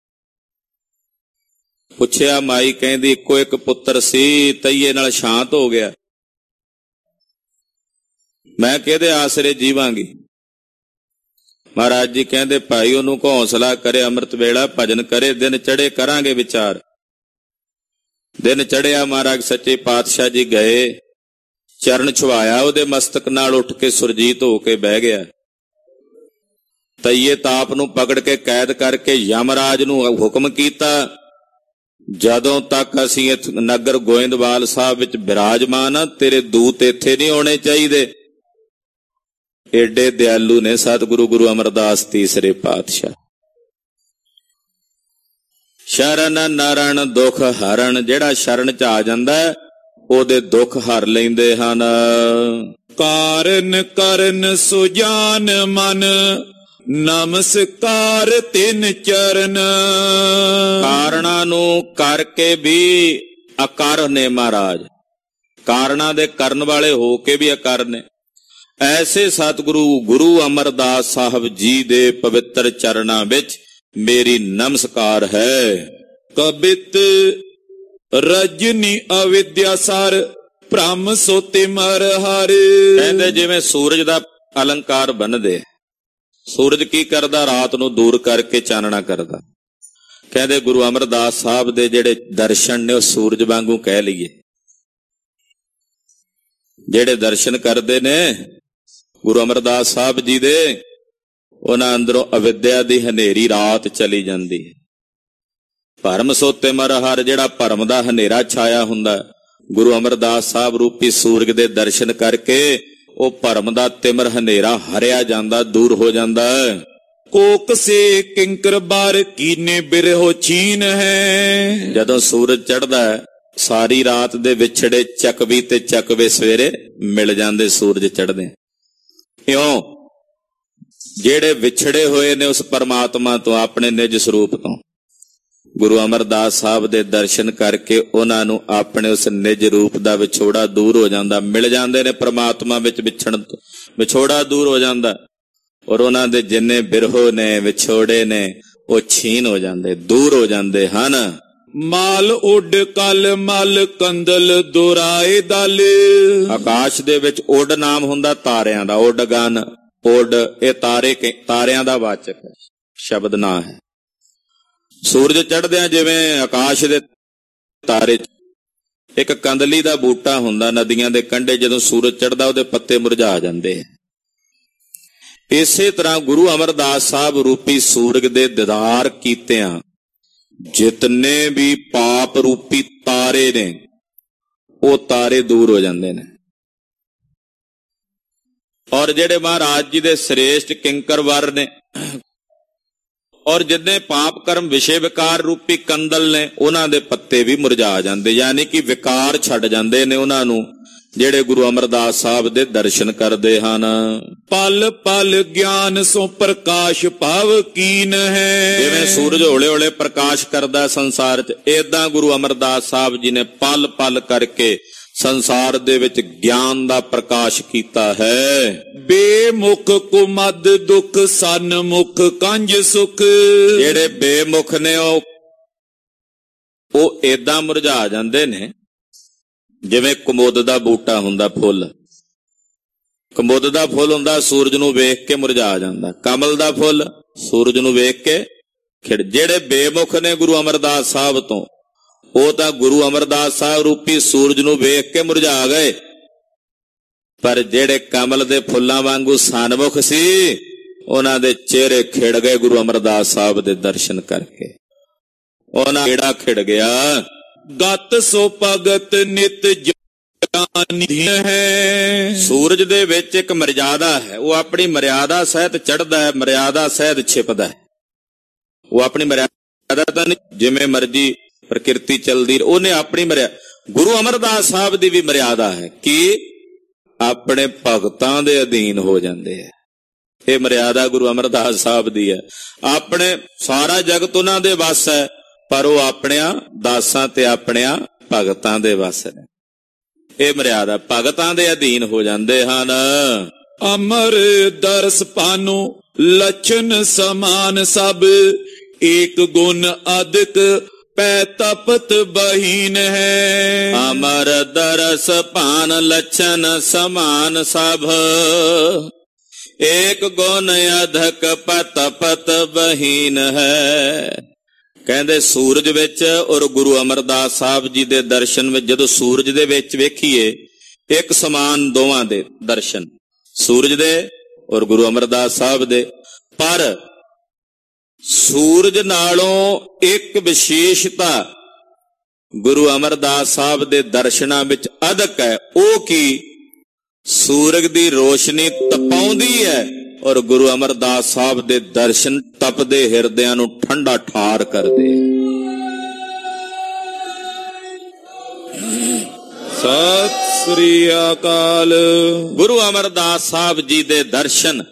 ਪੁੱਛਿਆ, ਮਾਈ ਕਹਿੰਦੀ ਇੱਕੋ ਇੱਕ ਪੁੱਤਰ ਸੀ, ਤਈਏ ਨਾਲ ਸ਼ਾਂਤ ਹੋ ਗਿਆ, ਮੈਂ ਕਿਹਦੇ ਆਸਰੇ ਜੀਵਾਂਗੀ। ਮਹਾਰਾਜ ਜੀ ਕਹਿੰਦੇ, ਭਾਈ ਉਹਨੂੰ ਕੋ ਹੌਸਲਾ ਕਰੇ, ਅੰਮ੍ਰਿਤ ਵੇਲਾ ਭਜਨ ਕਰੇ, ਦਿਨ ਚੜੇ ਕਰਾਂਗੇ ਵਿਚਾਰ। ਦਿਨ ਚੜਿਆ, ਮਹਾਰਾਜ ਸੱਚੇ ਪਾਤਸ਼ਾਹ ਜੀ ਗਏ, ਚਰਨ ਛੁਆਇਆ ਉਹਦੇ ਮਸਤਕ ਨਾਲ, ਉੱਠ ਕੇ ਸੁਰਜੀਤ ਹੋ ਕੇ ਬਹਿ ਗਿਆ। ਤਈਏ ਤਾਪ ਨੂੰ ਪਕੜ ਕੇ ਕੈਦ ਕਰਕੇ ਯਮਰਾਜ ਨੂੰ ਹੁਕਮ ਕੀਤਾ, ਜਦੋਂ ਤੱਕ ਅਸੀਂ ਇਸ ਨਗਰ ਗੋਇੰਦਵਾਲ ਸਾਹਿਬ ਵਿੱਚ ਬਿਰਾਜਮਾਨ ਆ, ਤੇਰੇ ਦੂਤ ਇੱਥੇ ਨਹੀਂ ਆਉਣੇ ਚਾਹੀਦੇ। ਏਡੇ ਦਿਆਲੂ ਨੇ ਸਤਿਗੁਰੂ ਗੁਰੂ ਅਮਰਦਾਸ ਤੀਸਰੇ ਪਾਤਸ਼ਾਹ। ਸ਼ਰਨ ਨਰਨ ਦੁਖ ਹਰਨ, ਜਿਹੜਾ ਸ਼ਰਨ ਚ ਆ ਜਾਂਦਾ ਉਹਦੇ ਦੁੱਖ ਹਰ ਲੈਂਦੇ ਹਨ। ਕਾਰਨ ਕਰਨ ਸੁਜਾਨ ਮਨ, ਨਮਸਕਾਰ ਤਿੰਨ ਚਰਨ। ਕਾਰਨਾਂ ਨੂੰ ਕਰਕੇ ਵੀ ਅਕਰ ਨੇ ਮਹਾਰਾਜ, ਕਾਰਨਾਂ ਦੇ ਕਰਨ ਵਾਲੇ ਹੋ ਕੇ ਵੀ ਅਕਰ ਨੇ। ਐਸੇ ਸਤਿਗੁਰੂ ਗੁਰੂ ਅਮਰਦਾਸ ਸਾਹਿਬ ਜੀ ਦੇ ਪਵਿੱਤਰ ਚਰਨਾਂ ਵਿੱਚ ਮੇਰੀ ਨਮਸਕਾਰ ਹੈ। ਕਬਿਤ ਰਜਨੀ ਅਵਿਦਿਆ ਸਰ, ਭ੍ਰਮ ਸੋਤੇ ਮਰ ਹਰ। ਕਹਿੰਦੇ ਜਿਵੇਂ ਸੂਰਜ ਦਾ ਅਲੰਕਾਰ ਬੰਨਦੇ, ਸੂਰਜ ਕੀ ਕਰਦਾ? ਰਾਤ ਨੂੰ ਦੂਰ ਕਰਕੇ ਚਾਨਣਾ ਕਰਦਾ। ਕਹਿੰਦੇ ਗੁਰੂ ਅਮਰਦਾਸ ਸਾਹਿਬ ਦੇ ਜਿਹੜੇ ਦਰਸ਼ਨ ਨੇ ਉਹ ਸੂਰਜ ਵਾਂਗੂ ਕਹਿ ਲਈਏ। ਜਿਹੜੇ ਦਰਸ਼ਨ ਕਰਦੇ ਨੇ ਗੁਰੂ ਅਮਰਦਾਸ ਸਾਹਿਬ ਜੀ ਦੇ, ਉਹਨਾਂ ਅੰਦਰੋਂ ਅਵਿਦਿਆ ਦੀ ਹਨੇਰੀ ਰਾਤ ਚਲੀ ਜਾਂਦੀ ਹੈ। ਭਰਮ ਸੋਤੇ ਮਰ ਹਰ, ਜਿਹੜਾ ਭਰਮ ਦਾ ਹਨੇਰਾ ਛਾਇਆ ਹੁੰਦਾ, ਗੁਰੂ ਅਮਰਦਾਸ ਸਾਹਿਬ ਰੂਪੀ ਸੂਰਜ ਦੇ ਦਰਸ਼ਨ ਕਰਕੇ ਉਹ ਭਰਮ ਦਾ ਤਿਮਰ ਹਨੇਰਾ ਹਰਿਆ ਜਾਂਦਾ, ਦੂਰ ਹੋ ਜਾਂਦਾ। ਕੋਕ ਸੇ ਕਿੰਕਰ ਬਾਰ ਕੀਨੇ ਬਿਰਹੋ ਚੀਨ ਹੈ। ਜਦੋਂ ਸੂਰਜ ਚੜ੍ਹਦਾ ਸਾਰੀ ਰਾਤ ਦੇ ਵਿਛੜੇ ਚੱਕਵੀ ਤੇ ਚੱਕਵੇ ਸਵੇਰੇ ਮਿਲ ਜਾਂਦੇ ਸੂਰਜ ਚੜ੍ਹਦੇ। ਕਿਉਂ? ਜਿਹੜੇ ਵਿਛੜੇ ਹੋਏ ਨੇ ਉਸ ਪਰਮਾਤਮਾ ਤੋਂ, ਆਪਣੇ ਨਿਜ ਸਰੂਪ ਤੋਂ, ਗੁਰੂ ਅਮਰਦਾਸ ਸਾਹਿਬ ਦੇ ਦਰਸ਼ਨ ਕਰਕੇ ਉਹਨਾਂ ਨੂੰ ਆਪਣੇ ਉਸ ਨਿਜ ਰੂਪ ਦਾ ਵਿਛੋੜਾ ਦੂਰ ਹੋ ਜਾਂਦਾ, ਮਿਲ ਜਾਂਦੇ ਨੇ ਪਰਮਾਤਮਾ ਵਿੱਚ। ਵਿਛੜਨ ਤੋਂ ਵਿਛੋੜਾ ਦੂਰ ਹੋ ਜਾਂਦਾ, ਔਰ ਉਹਨਾਂ ਦੇ ਜਿੰਨੇ ਬਿਰਹੋ ਨੇ, ਵਿਛੋੜੇ ਨੇ, ਉਹ ਛੀਨ ਹੋ ਜਾਂਦੇ, ਦੂਰ ਹੋ ਜਾਂਦੇ ਹਨ। ਮਾਲ ਉੱਡ ਕਲ ਮਲ ਕੰਦਲ ਦੁਰਾਏ ਦਲ। ਆਕਾਸ਼ ਦੇ ਵਿੱਚ ਉੱਡ ਨਾਮ ਹੁੰਦਾ ਤਾਰਿਆਂ ਦਾ, ਉੱਡ ਗਨ, ਉੱਡ, ਇਹ ਤਾਰੇ ਤਾਰਿਆਂ ਦਾ ਵਾਚਕ ਹੈ, ਸ਼ਬਦ ਨਾਂ ਹੈ। ਸੂਰਜ ਚੜ੍ਹਦਿਆਂ ਜਿਵੇਂ ਆਕਾਸ਼ ਦੇ ਤਾਰੇ, ਇੱਕ ਕੰਦਲੀ ਦਾ ਬੂਟਾ ਹੁੰਦਾ ਨਦੀਆਂ ਦੇ ਕੰਢੇ, ਜਦੋਂ ਸੂਰਜ ਚੜ੍ਹਦਾ ਉਹਦੇ ਪੱਤੇ ਮੁਰਝਾ ਜਾਂਦੇ। ਇਸੇ ਤਰ੍ਹਾਂ ਗੁਰੂ ਅਮਰਦਾਸ ਸਾਹਿਬ ਰੂਪੀ ਸੂਰਜ ਦੇ ਦੀਦਾਰ ਕੀਤਿਆਂ ਜਿਤਨੇ ਵੀ ਪਾਪ ਰੂਪੀ ਤਾਰੇ ਨੇ, ਉਹ ਤਾਰੇ ਦੂਰ ਹੋ ਜਾਂਦੇ ਨੇ। ਔਰ ਜਿਹੜੇ ਮਹਾਰਾਜ ਜੀ ਦੇ ਸ੍ਰੇਸ਼ਟ ਕਿੰਕਰ ਵਰ ਨੇ, ਔਰ ਜਿੰਨੇ ਪਾਪ ਕਰਮ ਵਿਸ਼ੇ ਵਿਕਾਰ ਰੂਪੀ ਕੰਦਲ ਨੇ ਉਹਨਾਂ ਦੇ ਪੱਤੇ ਵੀ ਮੁਰਝਾ ਜਾਂਦੇ, ਯਾਨੀ ਕਿ ਵਿਕਾਰ ਛੱਡ ਜਾਂਦੇ ਨੇ ਉਹਨਾਂ ਨੂੰ ਜਿਹੜੇ ਗੁਰੂ ਅਮਰਦਾਸ ਸਾਹਿਬ ਦੇ ਦਰਸ਼ਨ ਕਰਦੇ ਹਨ। ਪਲ ਪਲ ਗਿਆਨ ਸੋ ਪ੍ਰਕਾਸ਼ ਭਾਵ ਕੀਨ ਹੈ। ਜਿਵੇਂ ਸੂਰਜ ਹੌਲੇ ਹੌਲੇ ਪ੍ਰਕਾਸ਼ ਕਰਦਾ ਸੰਸਾਰ 'ਚ, ਏਦਾਂ ਗੁਰੂ ਅਮਰਦਾਸ ਸਾਹਿਬ ਜੀ ਨੇ ਪਲ ਪਲ ਕਰਕੇ ਸੰਸਾਰ ਦੇ ਵਿੱਚ ਗਿਆਨ ਦਾ ਪ੍ਰਕਾਸ਼ ਕੀਤਾ ਹੈ। ਬੇਮੁਖ ਕੁਮਦ ਦੁਖ ਸਨਮੁਖ ਕੰਜ ਸੁਖ। ਜਿਹੜੇ ਬੇਮੁਖ ਨੇ ਉਹ ਉਹ ਏਦਾਂ ਮੁਰਝਾ ਜਾਂਦੇ ਨੇ ਜਿਵੇਂ ਕੁਮੁਦ ਦਾ ਬੂਟਾ ਹੁੰਦਾ, ਫੁੱਲ ਕੁਮੁਦ ਦਾ ਫੁੱਲ ਹੁੰਦਾ, ਸੂਰਜ ਨੂੰ ਵੇਖ ਕੇ ਮੁਰਝਾ ਜਾਂਦਾ। ਕਮਲ ਦਾ ਫੁੱਲ ਸੂਰਜ ਨੂੰ ਵੇਖ ਕੇ ਖਿੜ। ਜਿਹੜੇ ਬੇਮੁਖ ਨੇ ਗੁਰੂ ਅਮਰਦਾਸ ਸਾਹਿਬ ਤੋਂ, ਉਹ ਤਾਂ ਗੁਰੂ ਅਮਰਦਾਸ ਸਾਹਿਬ ਰੂਪੀ ਸੂਰਜ ਨੂੰ ਵੇਖ ਕੇ ਮੁਰਝਾ ਗਏ, ਪਰ ਜਿਹੜੇ ਕਮਲ ਦੇ ਫੁੱਲਾਂ ਵਾਂਗੂ ਸਨਮੁਖ ਸੀ ਉਹਨਾਂ ਦੇ ਚਿਹਰੇ ਖਿੜ ਗਏ ਗੁਰੂ ਅਮਰਦਾਸ ਸਾਹਿਬ ਦੇ ਦਰਸ਼ਨ ਕਰਕੇ। ਉਹਨਾਂ ਕਿਹੜਾ ਖਿੜ ਗਿਆ। ਗਤ ਸੋ ਭਗਤ ਨਿਤ ਜਾਨੀ ਹੈ। ਸੂਰਜ ਦੇ ਵਿੱਚ ਇੱਕ ਮਰਿਆਦਾ ਹੈ, ਉਹ ਆਪਣੀ ਮਰਿਆਦਾ ਸਹਿਤ ਚੜ੍ਹਦਾ ਹੈ, ਮਰਿਆਦਾ ਸਹਿਤ ਛਿਪਦਾ ਹੈ। ਉਹ ਆਪਣੀ ਮਰਿਆਦਾ ਤਾਂ ਨਹੀਂ ਜਿਵੇਂ ਮਰਜੀ ਪ੍ਰਕਿਰਤੀ ਚੱਲਦੀ, ਉਹਨੇ ਆਪਣੀ ਮਰਿਆਦਾ। ਗੁਰੂ ਅਮਰਦਾਸ ਸਾਹਿਬ ਦੀ ਵੀ ਮਰਿਆਦਾ ਹੈ ਕਿ ਆਪਣੇ ਭਗਤਾਂ ਦੇ ਅਧੀਨ ਹੋ ਜਾਂਦੇ ਆ। ਇਹ ਮਰਿਆਦਾ ਗੁਰੂ ਅਮਰਦਾਸ ਸਾਹਿਬ ਦੀ ਹੈ। ਆਪਣੇ ਸਾਰਾ ਜਗਤ ਉਹਨਾਂ ਦੇ ਵੱਸ ਹੈ, ਪਰ ਉਹ ਆਪਣਿਆਂ ਦਾਸਾਂ ਤੇ ਆਪਣਿਆਂ ਭਗਤਾਂ ਦੇ ਵੱਸ ਨੇ। ਇਹ ਮਰਿਆਦਾ ਭਗਤਾਂ ਦੇ ਅਧੀਨ ਹੋ ਜਾਂਦੇ ਹਨ। ਅਮਰ ਦਰਸ ਪਾਨੋ ਲਛਨ ਸਮਾਨ ਸਭ, ਏਕ ਗੁਣ ਅਦਿਕ ਪੈ ਤਪਤ ਬਹੀਨ ਹੈ। ਅਮਰ ਦਰਸ ਪਾਨ ਲਛਨ ਸਮਾਨ ਸਭ, ਏਕ ਗੁਣ ਅਧਿਕ ਪੈ ਤਪਤ ਬਹੀਨ ਹੈ। ਕਹਿੰਦੇ ਸੂਰਜ ਵਿੱਚ ਔਰ ਗੁਰੂ ਅਮਰਦਾਸ ਸਾਹਿਬ ਜੀ ਦੇ ਦਰਸ਼ਨ ਵਿੱਚ, ਜਦੋਂ ਸੂਰਜ ਦੇ ਵਿੱਚ ਵੇਖੀਏ ਇੱਕ ਸਮਾਨ ਦੋਵਾਂ ਦੇ ਦਰਸ਼ਨ, ਸੂਰਜ ਦੇ ਔਰ ਗੁਰੂ ਅਮਰਦਾਸ ਸਾਹਿਬ ਦੇ, ਪਰ ਸੂਰਜ ਨਾਲੋਂ ਇੱਕ ਵਿਸ਼ੇਸ਼ਤਾ ਗੁਰੂ ਅਮਰਦਾਸ ਸਾਹਿਬ ਦੇ ਦਰਸ਼ਨਾਂ ਵਿੱਚ ਅਧਿਕ ਹੈ। ਉਹ ਕੀ, ਸੂਰਜ ਦੀ ਰੋਸ਼ਨੀ ਤਪਾਉਂਦੀ ਹੈ ਔਰ ਗੁਰੂ ਅਮਰਦਾਸ ਸਾਹਿਬ ਦੇ ਦਰਸ਼ਨ ਤਪਦੇ ਹਿਰਦਿਆਂ ਨੂੰ ਠੰਡਾ ਠਾਰ ਕਰਦੇ। ਸਤਿ ਸ੍ਰੀ ਅਕਾਲ। ਗੁਰੂ ਅਮਰਦਾਸ ਸਾਹਿਬ ਜੀ ਦੇ ਦਰਸ਼ਨ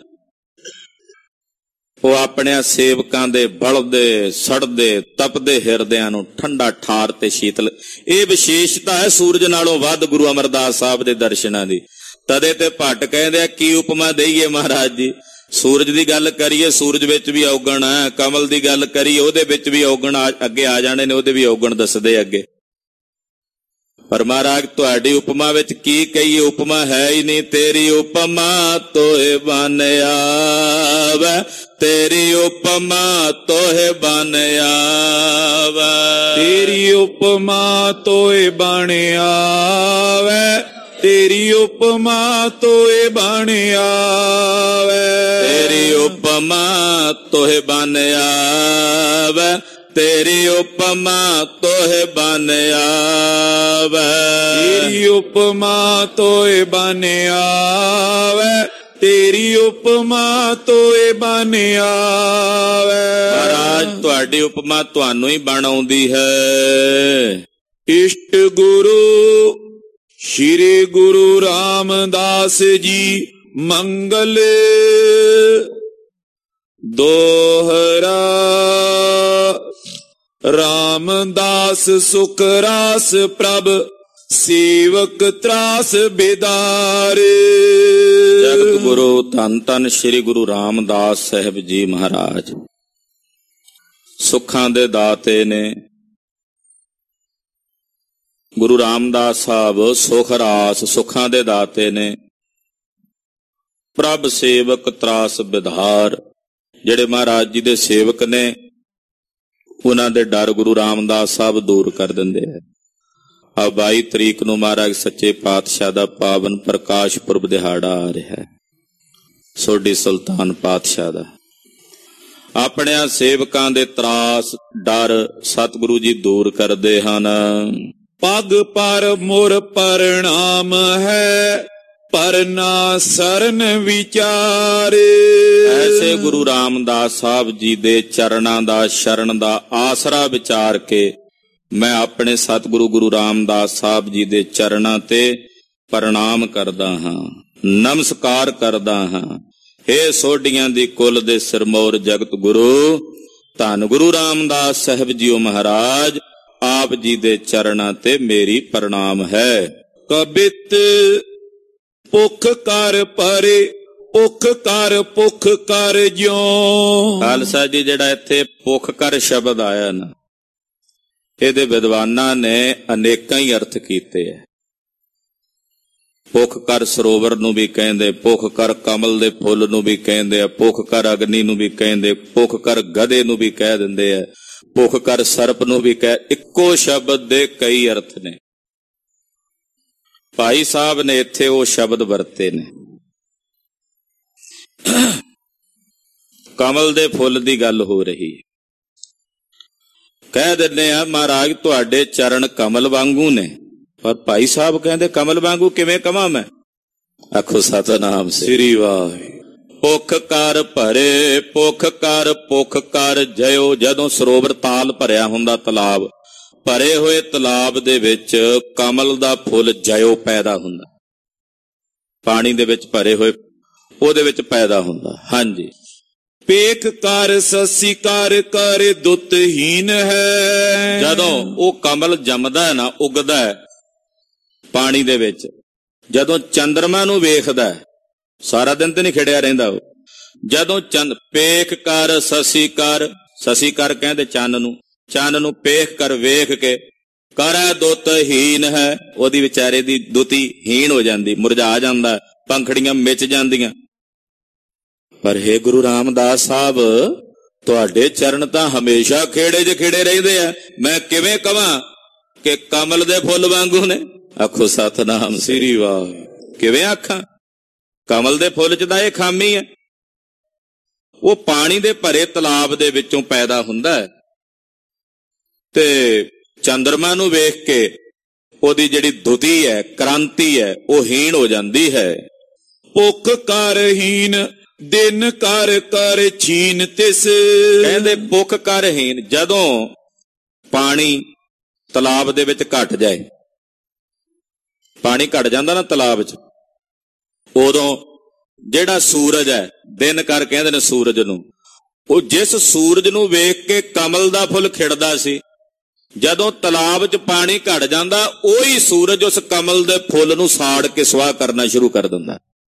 ਉਹ ਆਪਣਿਆਂ ਸੇਵਕਾਂ ਦੇ ਬਲਦੇ ਸੜਦੇ ਤਪਦੇ ਹਿਰਦਿਆਂ ਨੂੰ ਠੰਡਾ ਠਾਰ ਤੇ ਸ਼ੀਤਲ। ਇਹ ਵਿਸ਼ੇਸ਼ਤਾ ਹੈ ਸੂਰਜ ਨਾਲੋਂ ਵੱਧ ਗੁਰੂ ਅਮਰਦਾਸ ਸਾਹਿਬ ਦੇ ਦਰਸ਼ਨਾਂ ਦੀ। ਤਦੇ ਤੇ ਭੱਟ ਕਹਿੰਦੇ ਆ ਕੀ ਉਪਮਾ ਦੇਈਏ ਮਹਾਰਾਜ ਜੀ। ਸੂਰਜ ਦੀ ਗੱਲ ਕਰੀਏ, ਸੂਰਜ ਵਿੱਚ ਵੀ ਔਗਣ ਹੈ। ਕਮਲ ਦੀ ਗੱਲ ਕਰੀਏ, ਉਹਦੇ ਵਿੱਚ ਵੀ ਔਗਣ ਅੱਗੇ ਆ ਜਾਣੇ ਨੇ, ਉਹਦੇ ਵੀ ਔਗਣ ਦੱਸਦੇ ਅੱਗੇ। ਪਰ ਮਹਾਰਾਜ ਤੁਹਾਡੀ ਉਪਮਾ ਵਿੱਚ ਕੀ ਕਹੀਏ, ਉਪਮਾ ਹੈ ਹੀ ਨਹੀਂ। ਤੇਰੀ ਉਪਮਾ ਤੋਏ ਬਨ ਆਵੈ, ਤੇਰੀ ਉਪਮਾ ਤੋਏ ਬਨ ਆਵੈ, ਤੇਰੀ ਉਪਮਾ ਤੋਏ ਬਨ ਆਵੈ, ਤੇਰੀ ਉਪਮਾ ਤੋਏ ਬਨ ਆਵੈ, ਤੇਰੀ ਉਪਮਾ ਤੋਏ ਬਨ ਆਵੈ, ਤੇਰੀ ਉਪਮਾ ਤੋਏ ਬਨ ਆਵੈ, ਤੇਰੀ ਉਪਮਾ ਤੋਏ ਬਨ ਆਵੈ, ਤੇਰੀ ਉਪਮਾ ਤੋਏ ਬਨ ਆਵੈ। ਮਹਾਰਾਜ ਤੁਹਾਡੀ ਉਪਮਾ ਤੁਹਾਨੂੰ ਹੀ ਬਣ ਆਉਂਦੀ ਹੈ। ਇਸ਼ਟ ਗੁਰੂ ਸ਼੍ਰੀ ਗੁਰੂ ਰਾਮਦਾਸ ਜੀ ਮੰਗਲ ਦੋਹਰਾ, ਰਾਮਦਾਸ ਸੁਖ ਰਾਸ ਪ੍ਰਭ ਸੇਵਕ ਤਰਾਸ ਬਿਦਾਰ। ਜਗਤ ਗੁਰੂ ਧੰਨ ਧੰਨ ਸ਼੍ਰੀ ਗੁਰੂ ਰਾਮਦਾਸ ਸਾਹਿਬ ਜੀ ਮਹਾਰਾਜ ਸੁੱਖਾਂ ਦੇ ਦਾਤੇ ਨੇ। ਗੁਰੂ ਰਾਮਦਾਸ ਸਾਹਿਬ ਸੁਖ ਰਾਸ ਸੁੱਖਾਂ ਦੇ ਦਾਤੇ ਨੇ। ਪ੍ਰਭ ਸੇਵਕ ਤਰਾਸ ਬਿਧਾਰ, ਜਿਹੜੇ ਮਹਾਰਾਜ ਜੀ ਦੇ ਸੇਵਕ ਨੇ ਉਹਨਾਂ ਦੇ ਡਰ ਗੁਰੂ ਰਾਮਦਾਸ ਸਾਹਿਬ ਦੂਰ ਕਰ ਦਿੰਦੇ ਹੈ। ਆ ਬਾਈ ਤਰੀਕ ਨੂੰ ਮਹਾਰਾਜ ਸੱਚੇ ਪਾਤਸ਼ਾਹ ਦਾ ਪਾਵਨ ਪ੍ਰਕਾਸ਼ ਪੁਰਬ ਦਿਹਾੜਾ ਆ ਰਿਹਾ ਹੈ। ਸੋਢੀ ਸੁਲਤਾਨ ਪਾਤਸ਼ਾਹ ਦਾ ਆਪਣਿਆਂ ਸੇਵਕਾਂ ਦੇ ਤਰਾਸ ਡਰ ਸਤਿਗੁਰੂ ਜੀ ਦੂਰ ਕਰਦੇ ਹਨ। ਪਗ ਪਰ ਮੁਰ ਪ੍ਰਣਾਮ ਹੈ, ਪਰਨਾ ਸਰਨ ਵਿਚਾਰੇ। ਐਸੇ ਗੁਰੂ ਰਾਮਦਾਸ ਸਾਹਿਬ ਜੀ ਦੇ ਚਰਨਾਂ ਦਾ ਸ਼ਰਨ ਦਾ ਆਸਰਾ ਵਿਚਾਰ ਕੇ ਮੈਂ ਆਪਣੇ ਸਤਿਗੁਰੂ ਗੁਰੂ ਰਾਮਦਾਸ ਸਾਹਿਬ ਜੀ ਦੇ ਚਰਨਾਂ ਤੇ ਪ੍ਰਣਾਮ ਕਰਦਾ ਹਾਂ, ਨਮਸਕਾਰ ਕਰਦਾ ਹਾਂ। ਹੇ ਸੋਢੀਆਂ ਦੀ ਕੁਲ ਦੇ ਸਿਰਮੌਰ ਜਗਤ ਗੁਰੂ, ਧੰਨ ਗੁਰੂ ਰਾਮਦਾਸ ਸਾਹਿਬ ਜੀਓ ਮਹਾਰਾਜ, ਆਪ ਜੀ ਦੇ ਚਰਨਾਂ ਤੇ ਮੇਰੀ ਪ੍ਰਣਾਮ ਹੈ। ਕਬਿਤ ਭੁੱਖ ਕਰ ਪਰੇ, ਭੁੱਖ ਕਰ ਭੁੱਖ ਕਰ ਜਿਉ। ਖਾਲਸਾ ਜੀ, ਜਿਹੜਾ ਇੱਥੇ ਭੁੱਖ ਕਰ ਸ਼ਬਦ ਆਇਆ ਨਾ, ਇਹਦੇ ਵਿਦਵਾਨਾਂ ਨੇ ਅਨੇਕਾਂ ਹੀ ਅਰਥ ਕੀਤੇ ਹੈ। ਭੁੱਖ ਕਰ ਸਰੋਵਰ ਨੂੰ ਵੀ ਕਹਿੰਦੇ, ਭੁੱਖ ਕਰ ਕਮਲ ਦੇ ਫੁੱਲ ਨੂੰ ਵੀ ਕਹਿੰਦੇ ਆ, ਭੁੱਖ ਕਰ ਅਗਨੀ ਨੂੰ ਵੀ ਕਹਿੰਦੇ, ਭੁੱਖ ਕਰ ਗਧੇ ਨੂੰ ਵੀ ਕਹਿ ਦਿੰਦੇ ਆ, ਭੁੱਖ ਕਰ ਸਰਪ ਨੂੰ ਵੀ ਕਹਿ। ਇੱਕੋ ਸ਼ਬਦ ਦੇ ਕਈ ਅਰਥ ਨੇ। ਭਾਈ ਸਾਹਿਬ ਨੇ ਇੱਥੇ ਉਹ ਸ਼ਬਦ ਵਰਤੇ ਨੇ। ਕਮਲ ਦੇ ਫੁੱਲ ਦੀ ਗੱਲ ਹੋ ਰਹੀ ਹੈ। ਕਹਿ ਦਿੰਦੇ ਆ ਮਹਾਰਾਜ ਤੁਹਾਡੇ ਚਰਨ ਕਮਲ ਵਾਂਗੂ ਨੇ, ਪਰ ਭਾਈ ਸਾਹਿਬ ਕਹਿੰਦੇ ਕਮਲ ਵਾਂਗੂ ਕਿਵੇਂ ਕਵਾਂ ਮੈਂ? ਆਖੋ ਸਤਿਨਾਮ ਸ੍ਰੀ ਵਾਹਿਗੁਰੂ। ਭੁੱਖ ਕਰ ਭਰੇ, ਭੁੱਖ ਕਰ ਭੁੱਖ ਕਰ ਜਯੋ। ਜਦੋਂ ਸਰੋਵਰ ਤਾਲ ਭਰਿਆ ਹੁੰਦਾ, ਤਲਾਬ ਭਰੇ ਹੋਏ ਤਲਾਬ ਦੇ ਵਿੱਚ ਕਮਲ ਦਾ ਫੁੱਲ ਜਯੋ ਪੈਦਾ ਹੁੰਦਾ, ਪਾਣੀ ਦੇ ਵਿੱਚ ਭਰੇ ਹੋਏ ਉਹਦੇ ਵਿੱਚ ਪੈਦਾ ਹੁੰਦਾ। ਹਾਂਜੀ। ਪੇਖ ਕਰ ਸਸੀ ਕਰ ਕਰ ਦੁੱਤਹੀਨ ਹੈ। ਜਦੋਂ ਉਹ ਕਮਲ ਜੰਮਦਾ ਹੈ ਨਾ, ਉਗਦਾ ਹੈ ਪਾਣੀ ਦੇ ਵਿੱਚ, ਜਦੋਂ ਚੰਦਰਮਾ ਨੂੰ ਵੇਖਦਾ, ਸਾਰਾ ਦਿਨ ਤੇ ਨਹੀਂ ਖਿੜਿਆ ਰਹਿੰਦਾ ਉਹ, ਜਦੋਂ ਚੰਦ ਪੇਖ ਕਰ ਸਸੀ ਕਰ, ਸਸੀ ਕਰ ਕਹਿੰਦੇ ਚੰਨ ਨੂੰ, ਚੰਨ ਨੂੰ ਪੇਖ ਕਰ ਵੇਖ ਕੇ, ਕਰੈ ਦੁੱਤਹੀਨ ਹੈ, ਉਹਦੀ ਵਿਚਾਰੇ ਦੀ ਦੁਤੀ ਹੀਣ ਹੋ ਜਾਂਦੀ, ਮੁਰਝਾ ਜਾਂਦਾ, ਪੰਖੜੀਆਂ ਮਿਚ ਜਾਂਦੀਆਂ। ਪਰ ਹੇ ਗੁਰੂ ਰਾਮਦਾਸ ਸਾਹਿਬ, ਤੁਹਾਡੇ ਚਰਨ ਤਾਂ ਹਮੇਸ਼ਾ ਖੇੜੇ 'ਚ ਖਿੜੇ ਰਹਿੰਦੇ ਆ, ਮੈਂ ਕਿਵੇਂ ਕਵਾਂ ਕਿ ਕਮਲ ਦੇ ਫੁੱਲ ਵਾਂਗੂ ਨੇ? ਆਖੋ ਸਤਿਨਾਮ ਸ੍ਰੀ ਵਾਹਿਗੁਰੂ। ਕਿਵੇਂ ਆਖਾਂ? ਕਮਲ ਦੇ ਫੁੱਲ 'ਚ ਤਾਂ ਇਹ ਖਾਮੀ ਹੈ। ਉਹ ਪਾਣੀ ਦੇ ਭਰੇ ਤਲਾਬ ਦੇ ਵਿੱਚੋਂ ਪੈਦਾ ਹੁੰਦਾ ਹੈ ਤੇ ਚੰਦਰਮਾ ਨੂੰ ਵੇਖ ਕੇ ਉਹਦੀ ਜਿਹੜੀ ਦੁਤੀ ਹੈ, ਕ੍ਰਾਂਤੀ ਹੈ, ਉਹ ਹੀਣ ਹੋ ਜਾਂਦੀ ਹੈ। ਭੁੱਖ ਕਰਹੀਨ ਦਿਨ ਕਰ ਕਰ ਛੀਨ ਤਿਸ। ਕਹਿੰਦੇ ਭੁੱਖ ਕਰਹੀਨ, ਜਦੋਂ ਪਾਣੀ ਤਲਾਬ ਦੇ ਵਿੱਚ ਘਟ ਜਾਏ, ਪਾਣੀ ਘਟ ਜਾਂਦਾ ਨਾ ਤਲਾਬ 'ਚ, ਉਦੋਂ ਜਿਹੜਾ ਸੂਰਜ ਹੈ, ਦਿਨ ਕਰ ਕਹਿੰਦੇ ਨੇ ਸੂਰਜ ਨੂੰ, ਉਹ ਜਿਸ ਸੂਰਜ ਨੂੰ ਵੇਖ ਕੇ ਕਮਲ ਦਾ ਫੁੱਲ ਖਿੜਦਾ ਸੀ, ਜਦੋਂ ਤਲਾਬ 'ਚ ਪਾਣੀ ਘਟ ਜਾਂਦਾ, ਉਹੀ ਸੂਰਜ ਉਸ ਕਮਲ ਦੇ ਫੁੱਲ ਨੂੰ ਸਾੜ ਕੇ ਸੁਆਹ ਕਰਨਾ ਸ਼ੁਰੂ ਕਰ ਦਿੰਦਾ।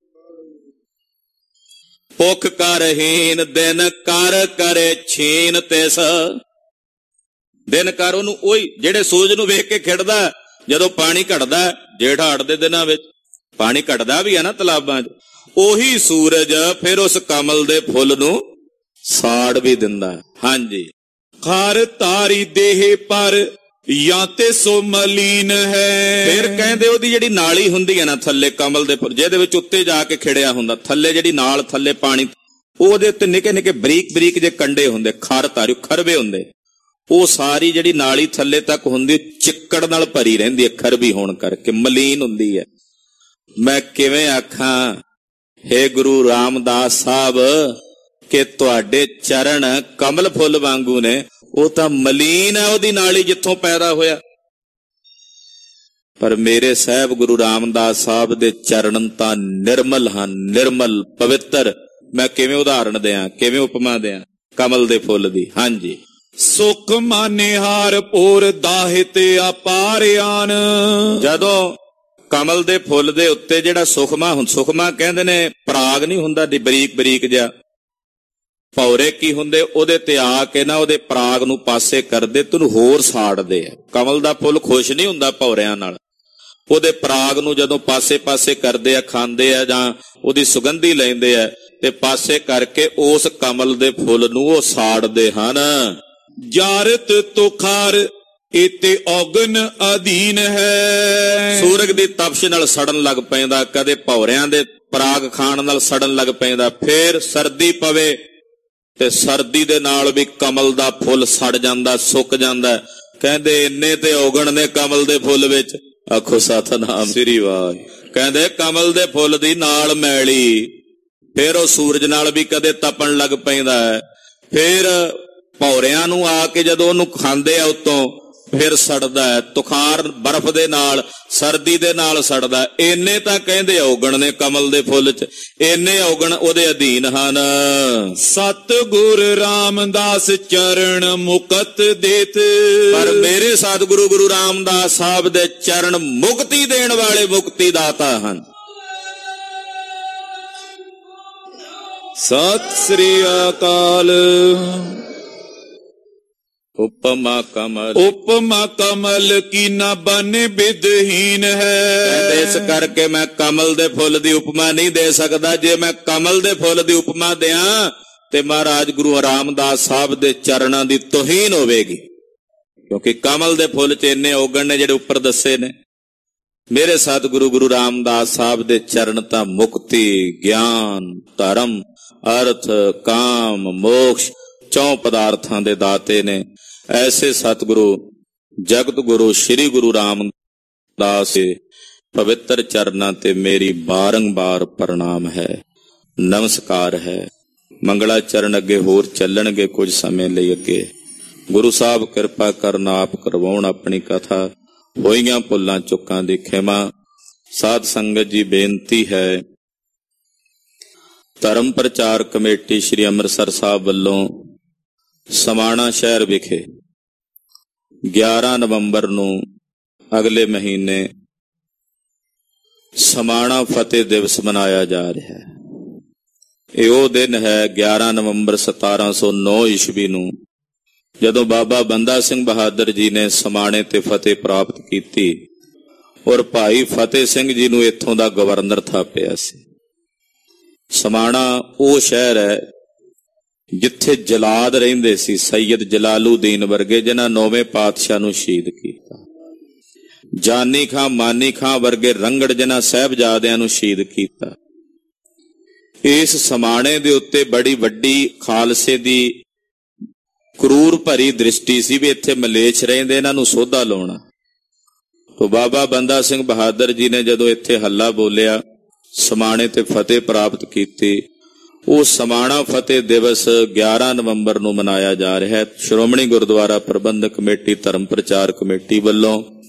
ਭੁੱਖ ਕਰਹੀਨ ਦਿਨ ਕਰ ਕਰੇ ਛੀਨ ਤਿਸ। ਦਿਨ ਕਰ ਉਹਨੂੰ, ਉਹੀ ਜਿਹੜੇ ਸੂਰਜ ਨੂੰ ਵੇਖ ਕੇ ਖਿੜਦਾ, ਜਦੋਂ ਪਾਣੀ ਘਟਦਾ, ਜੇਠ ਹਾੜ ਦੇ ਦਿਨਾਂ ਵਿੱਚ ਪਾਣੀ ਘਟਦਾ ਵੀ ਹੈ ਨਾ ਤਲਾਬਾਂ 'ਚ, ਉਹੀ ਸੂਰਜ ਫਿਰ ਉਸ ਕਮਲ ਦੇ ਫੁੱਲ ਨੂੰ ਸਾੜ ਵੀ ਦਿੰਦਾ। ਹਾਂਜੀ। ਖਰ ਤਾਰੀ ਦੇਹ ਪਰ ਜਾਂ ਤੇ ਸੋ ਮਲੀਨ ਹੈ। ਫਿਰ ਕਹਿੰਦੇ ਉਹਦੀ ਜਿਹੜੀ ਨਾਲੀ ਹੁੰਦੀ ਹੈ ਨਾ ਥੱਲੇ ਕਮਲ ਦੇ ਫੁੱਲ, ਜਿਹਦੇ ਵਿੱਚ ਉੱਤੇ ਜਾ ਕੇ ਖਿੜਿਆ ਹੁੰਦਾ, ਥੱਲੇ ਜਿਹੜੀ ਨਾਲ ਥੱਲੇ ਪਾਣੀ, ਉਹਦੇ ਉੱਤੇ ਨਿੱਕੇ ਨਿੱਕੇ ਬਰੀਕ ਬਰੀਕ ਜੇ ਕੰਡੇ ਹੁੰਦੇ, ਖਰ ਤਾਰੀ ਖਰਵੇ ਹੁੰਦੇ, ਉਹ ਸਾਰੀ ਜਿਹੜੀ ਨਾਲੀ ਥੱਲੇ ਤੱਕ ਹੁੰਦੀ ਚਿੱਕੜ ਨਾਲ ਭਰੀ ਰਹਿੰਦੀ ਹੈ, ਖਰਬੀ ਹੋਣ ਕਰਕੇ ਮਲੀਨ ਹੁੰਦੀ ਹੈ। ਮੈਂ ਕਿਵੇਂ ਆਖਾਂ ਹੇ ਗੁਰੂ ਰਾਮਦਾਸ ਸਾਹਿਬ ਕਿ ਤੁਹਾਡੇ ਚਰਨ ਕਮਲ ਫੁੱਲ ਵਾਂਗੂ ਨੇ? ਉਹ ਤਾਂ ਮਲੀਨ ਹੈ ਉਹਦੀ ਨਾਲੀ ਜਿੱਥੋਂ ਪੈਦਾ ਹੋਇਆ। ਪਰ ਮੇਰੇ ਸਾਹਿਬ ਗੁਰੂ ਰਾਮਦਾਸ ਸਾਹਿਬ ਦੇ ਚਰਨ ਤਾਂ ਨਿਰਮਲ ਹਨ, ਨਿਰਮਲ ਪਵਿੱਤਰ। ਮੈਂ ਕਿਵੇਂ ਉਦਾਹਰਣ ਦਿਆਂ, ਕਿਵੇਂ ਉਪਮਾ ਦਿਆਂ ਕਮਲ ਦੇ ਫੁੱਲ ਦੀ? ਹਾਂਜੀ। ਸੁਖ ਮਾਨੇ ਹਾਰ ਪੋਰ ਦਾਹਿ ਤੇ ਆਪਾਰਿਆਨ। ਜਦੋਂ ਕਮਲ ਦੇ ਫੁੱਲ ਦੇ ਉੱਤੇ ਜਿਹੜਾ ਸੁਖਮਾ ਹੁੰਦਾ, ਸੁਖਮਾ ਕਹਿੰਦੇ ਨੇ ਪਰਾਗ ਨਹੀਂ ਹੁੰਦਾ, ਬਰੀਕ ਬਰੀਕ ਜਿਹਾ, ਭੌਰੇ ਕੀ ਹੁੰਦੇ, ਉਹਦੇ ਤੇ ਆ ਕੇ ਨਾ ਉਹਦੇ ਪਰਾਗ ਨੂੰ ਪਾਸੇ ਕਰਦੇ, ਤੈਨੂੰ ਹੋਰ ਸਾੜਦੇ ਆ। ਕਮਲ ਦਾ ਫੁੱਲ ਖੁਸ਼ ਨਹੀਂ ਹੁੰਦਾ ਭੌਰਿਆਂ ਨਾਲ, ਉਹਦੇ ਪਰਾਗ ਨੂੰ ਜਦੋਂ ਪਾਸੇ ਪਾਸੇ ਕਰਦੇ ਆ, ਖਾਂਦੇ ਆ ਜਾਂ ਉਹਦੀ ਸੁਗੰਧੀ ਲੈਂਦੇ ਆ, ਤੇ ਪਾਸੇ ਕਰਕੇ ਉਸ ਕਮਲ ਦੇ ਫੁੱਲ ਨੂੰ ਉਹ ਸਾੜਦੇ ਹਨ। ਜਾਰਤ ਤੁਖਾਰ ਇਤੇ ਔਗਨ ਅਧੀਨ ਹੈ। ਸੂਰਜ ਦੀ ਤਪਸ਼ ਨਾਲ ਸੜਨ ਲੱਗ ਪੈਂਦਾ, ਕਦੇ ਭੌਰਿਆਂ ਦੇ ਪਰਾਗ ਖਾਣ ਨਾਲ ਸੜਨ ਲੱਗ ਪੈਂਦਾ। ਫੇਰ ਸਰਦੀ ਪਵੇ ਤੇ ਸਰਦੀ ਦੇ ਨਾਲ ਵੀ ਕਮਲ ਦਾ ਫੁੱਲ ਸੜ ਜਾਂਦਾ, ਸੁੱਕ ਜਾਂਦਾ। ਕਹਿੰਦੇ ਇੰਨੇ ਤੇ ਔਗਣ ਨੇ ਕਮਲ ਦੇ ਫੁੱਲ ਵਿੱਚ, ਆਖੋ ਸਤਿਨਾਮ ਸ੍ਰੀ ਵਾਹਿ। ਕਹਿੰਦੇ ਕਮਲ ਦੇ ਫੁੱਲ ਦੀ ਨਾਲ ਮੈਲੀ, ਫਿਰ ਉਹ ਸੂਰਜ ਨਾਲ ਵੀ ਕਦੇ ਤਪਣ ਲੱਗ ਪੈਂਦਾ ਹੈ, ਫਿਰ ਭੌਰਿਆਂ ਨੂੰ ਆ ਕੇ ਜਦੋਂ ਉਹਨੂੰ ਖਾਂਦੇ ਆ ਉਤੋਂ ਫਿਰ ਸੜਦਾ ਹੈ, ਤੁਖਾਰ ਬਰਫ਼ ਦੇ ਨਾਲ ਸਰਦੀ ਦੇ ਨਾਲ ਸੜਦਾ। ਇੰਨੇ ਤਾਂ ਕਹਿੰਦੇ ਔਗਣ ਨੇ ਕਮਲ ਦੇ ਫੁੱਲ ਚ, ਇੰਨੇ ਔਗਣ ਉਹਦੇ ਅਧੀਨ ਹਨ। ਸਤਿਗੁਰ ਰਾਮਦਾਸ ਚਰਨ ਮੁਕਤ ਦੇਤ, ਪਰ ਮੇਰੇ ਸਤਿਗੁਰੂ ਗੁਰੂ ਰਾਮਦਾਸ ਸਾਹਿਬ ਦੇ ਚਰਨ ਮੁਕਤੀ ਦੇਣ ਵਾਲੇ ਮੁਕਤੀ ਦਾਤਾ ਹਨ। ਸਤਿ ਸ੍ਰੀ ਅਕਾਲ। ਉਪਮਾ ਕਮਲ, ਉਪਮਾ ਕਮਲ ਕੀ ਨਾ ਬਨ ਵਿਦਹੀਨ ਹੈ। ਇਸ ਕਰਕੇ ਮੈਂ ਕਮਲ ਦੇ ਫੁੱਲ ਦੀ ਉਪਮਾ ਨਹੀਂ ਦੇ ਸਕਦਾ। ਜੇ ਮੈਂ ਕਮਲ ਦੇ ਫੁੱਲ ਦੀ ਉਪਮਾ ਦਿਆਂ ਤੇ ਮਹਾਰਾਜ ਗੁਰੂ ਰਾਮਦਾਸ ਸਾਹਿਬ ਦੇ ਚਰਨਾਂ ਦੀ ਤੋਹੀਨ ਹੋਵੇਗੀ, ਕਿਉਂਕਿ ਕਮਲ ਦੇ ਫੁੱਲ ਚ ਇੰਨੇ ਔਗਣ ਨੇ ਜਿਹੜੇ ਉੱਪਰ ਦੱਸੇ ਨੇ। ਮੇਰੇ ਸਤਿਗੁਰੂ ਗੁਰੂ ਰਾਮਦਾਸ ਸਾਹਿਬ ਦੇ ਚਰਨ ਤਾਂ ਮੁਕਤੀ, ਗਿਆਨ, ਧਰਮ, ਅਰਥ, ਕਾਮ, ਮੋਕਸ਼ ਚੌਂ ਪਦਾਰਥਾਂ ਦੇ ਦਾਤੇ ਨੇ। ਐਸੇ ਸਤਿਗੁਰੂ ਜਗਤ ਗੁਰੂ ਸ੍ਰੀ ਗੁਰੂ ਰਾਮਦਾਸ ਦੇ ਪਵਿੱਤਰ ਚਰਨਾਂ ਤੇ ਮੇਰੀ ਬਾਰੰਬਾਰ ਪ੍ਰਣਾਮ ਹੈ, ਨਮਸਕਾਰ ਹੈ। ਮੰਗਲਾ ਚਰਨ ਅੱਗੇ ਹੋਰ ਚੱਲਣਗੇ ਕੁਝ ਸਮੇਂ ਲਈ ਅੱਗੇ। ਗੁਰੂ ਸਾਹਿਬ ਕਿਰਪਾ ਕਰਨ, ਆਪ ਕਰਵਾਉਣ ਆਪਣੀ ਕਥਾ। ਹੋਈਆਂ ਭੁੱਲਾਂ ਚੁੱਕਾਂ ਦੀ ਖਿਮਾ। ਸਾਧ ਸੰਗਤ ਜੀ, ਬੇਨਤੀ ਹੈ, ਧਰਮ ਪ੍ਰਚਾਰ ਕਮੇਟੀ ਸ੍ਰੀ ਅੰਮ੍ਰਿਤਸਰ ਸਾਹਿਬ ਵੱਲੋਂ ਸਮਾਣਾ ਸ਼ਹਿਰ ਵਿਖੇ ਗਿਆਰਾਂ ਨਵੰਬਰ ਨੂੰ ਅਗਲੇ ਮਹੀਨੇ ਸਮਾਣਾ ਫਤਿਹ ਦਿਵਸ ਮਨਾਇਆ ਜਾ ਰਿਹਾ ਹੈ। ਇਹ ਉਹ ਦਿਨ ਹੈ ਗਿਆਰਾਂ ਨਵੰਬਰ ਸਤਾਰਾਂ ਸੌ ਨੌ ਈਸਵੀ ਨੂੰ, ਜਦੋਂ ਬਾਬਾ ਬੰਦਾ ਸਿੰਘ ਬਹਾਦਰ ਜੀ ਨੇ ਸਮਾਣੇ ਤੇ ਫਤਿਹ ਪ੍ਰਾਪਤ ਕੀਤੀ ਔਰ ਭਾਈ ਫਤਿਹ ਸਿੰਘ ਜੀ ਨੂੰ ਇੱਥੋਂ ਦਾ ਗਵਰਨਰ ਥਾਪਿਆ ਸੀ। ਸਮਾਣਾ ਉਹ ਸ਼ਹਿਰ ਹੈ ਜਿੱਥੇ ਜਲਾਦ ਰਹਿੰਦੇ ਸੀ, ਸੈਯਦ ਜਲਾਲੂਦੀਨ ਵਰਗੇ, ਜਿਨ੍ਹਾਂ ਨੌਵੇਂ ਪਾਤਸ਼ਾਹ ਨੂੰ ਸ਼ਹੀਦ ਕੀਤਾ। ਜਾਨੀ ਖਾਂ, ਮਾਨੀ ਖਾਂ ਵਰਗੇ ਰੰਗੜ, ਜਿਨ੍ਹਾਂ ਸਾਹਿਬਜ਼ਾਦਿਆਂ ਨੂੰ ਸ਼ਹੀਦ ਕੀਤਾ। ਇਸ ਸਮਾਣੇ ਦੇ ਉੱਤੇ ਬੜੀ ਵੱਡੀ ਖਾਲਸੇ ਦੀ ਕਰੂਰ ਭਰੀ ਦ੍ਰਿਸ਼ਟੀ ਸੀ ਵੀ ਇੱਥੇ ਮਲੇਛ ਰਹਿੰਦੇ, ਇਹਨਾਂ ਨੂੰ ਸੋਧਾ ਲਾਉਣਾ। ਤੋ ਬਾਬਾ ਬੰਦਾ ਸਿੰਘ ਬਹਾਦਰ ਜੀ ਨੇ ਜਦੋਂ ਇੱਥੇ ਹੱਲਾ ਬੋਲਿਆ, ਸਮਾਣੇ ਤੇ ਫਤਿਹ ਪ੍ਰਾਪਤ ਕੀਤੀ। ਉਹ ਸਮਾਣਾ ਫਤਿਹ ਦਿਵਸ ਗਿਆਰਾਂ ਨਵੰਬਰ ਨੂੰ ਮਨਾਇਆ ਜਾ ਰਿਹਾ ਹੈ। ਸ਼੍ਰੋਮਣੀ ਗੁਰਦੁਆਰਾ ਪ੍ਰਬੰਧਕ ਕਮੇਟੀ, ਧਰਮ ਪ੍ਰਚਾਰ ਕਮੇਟੀ ਵੱਲੋਂ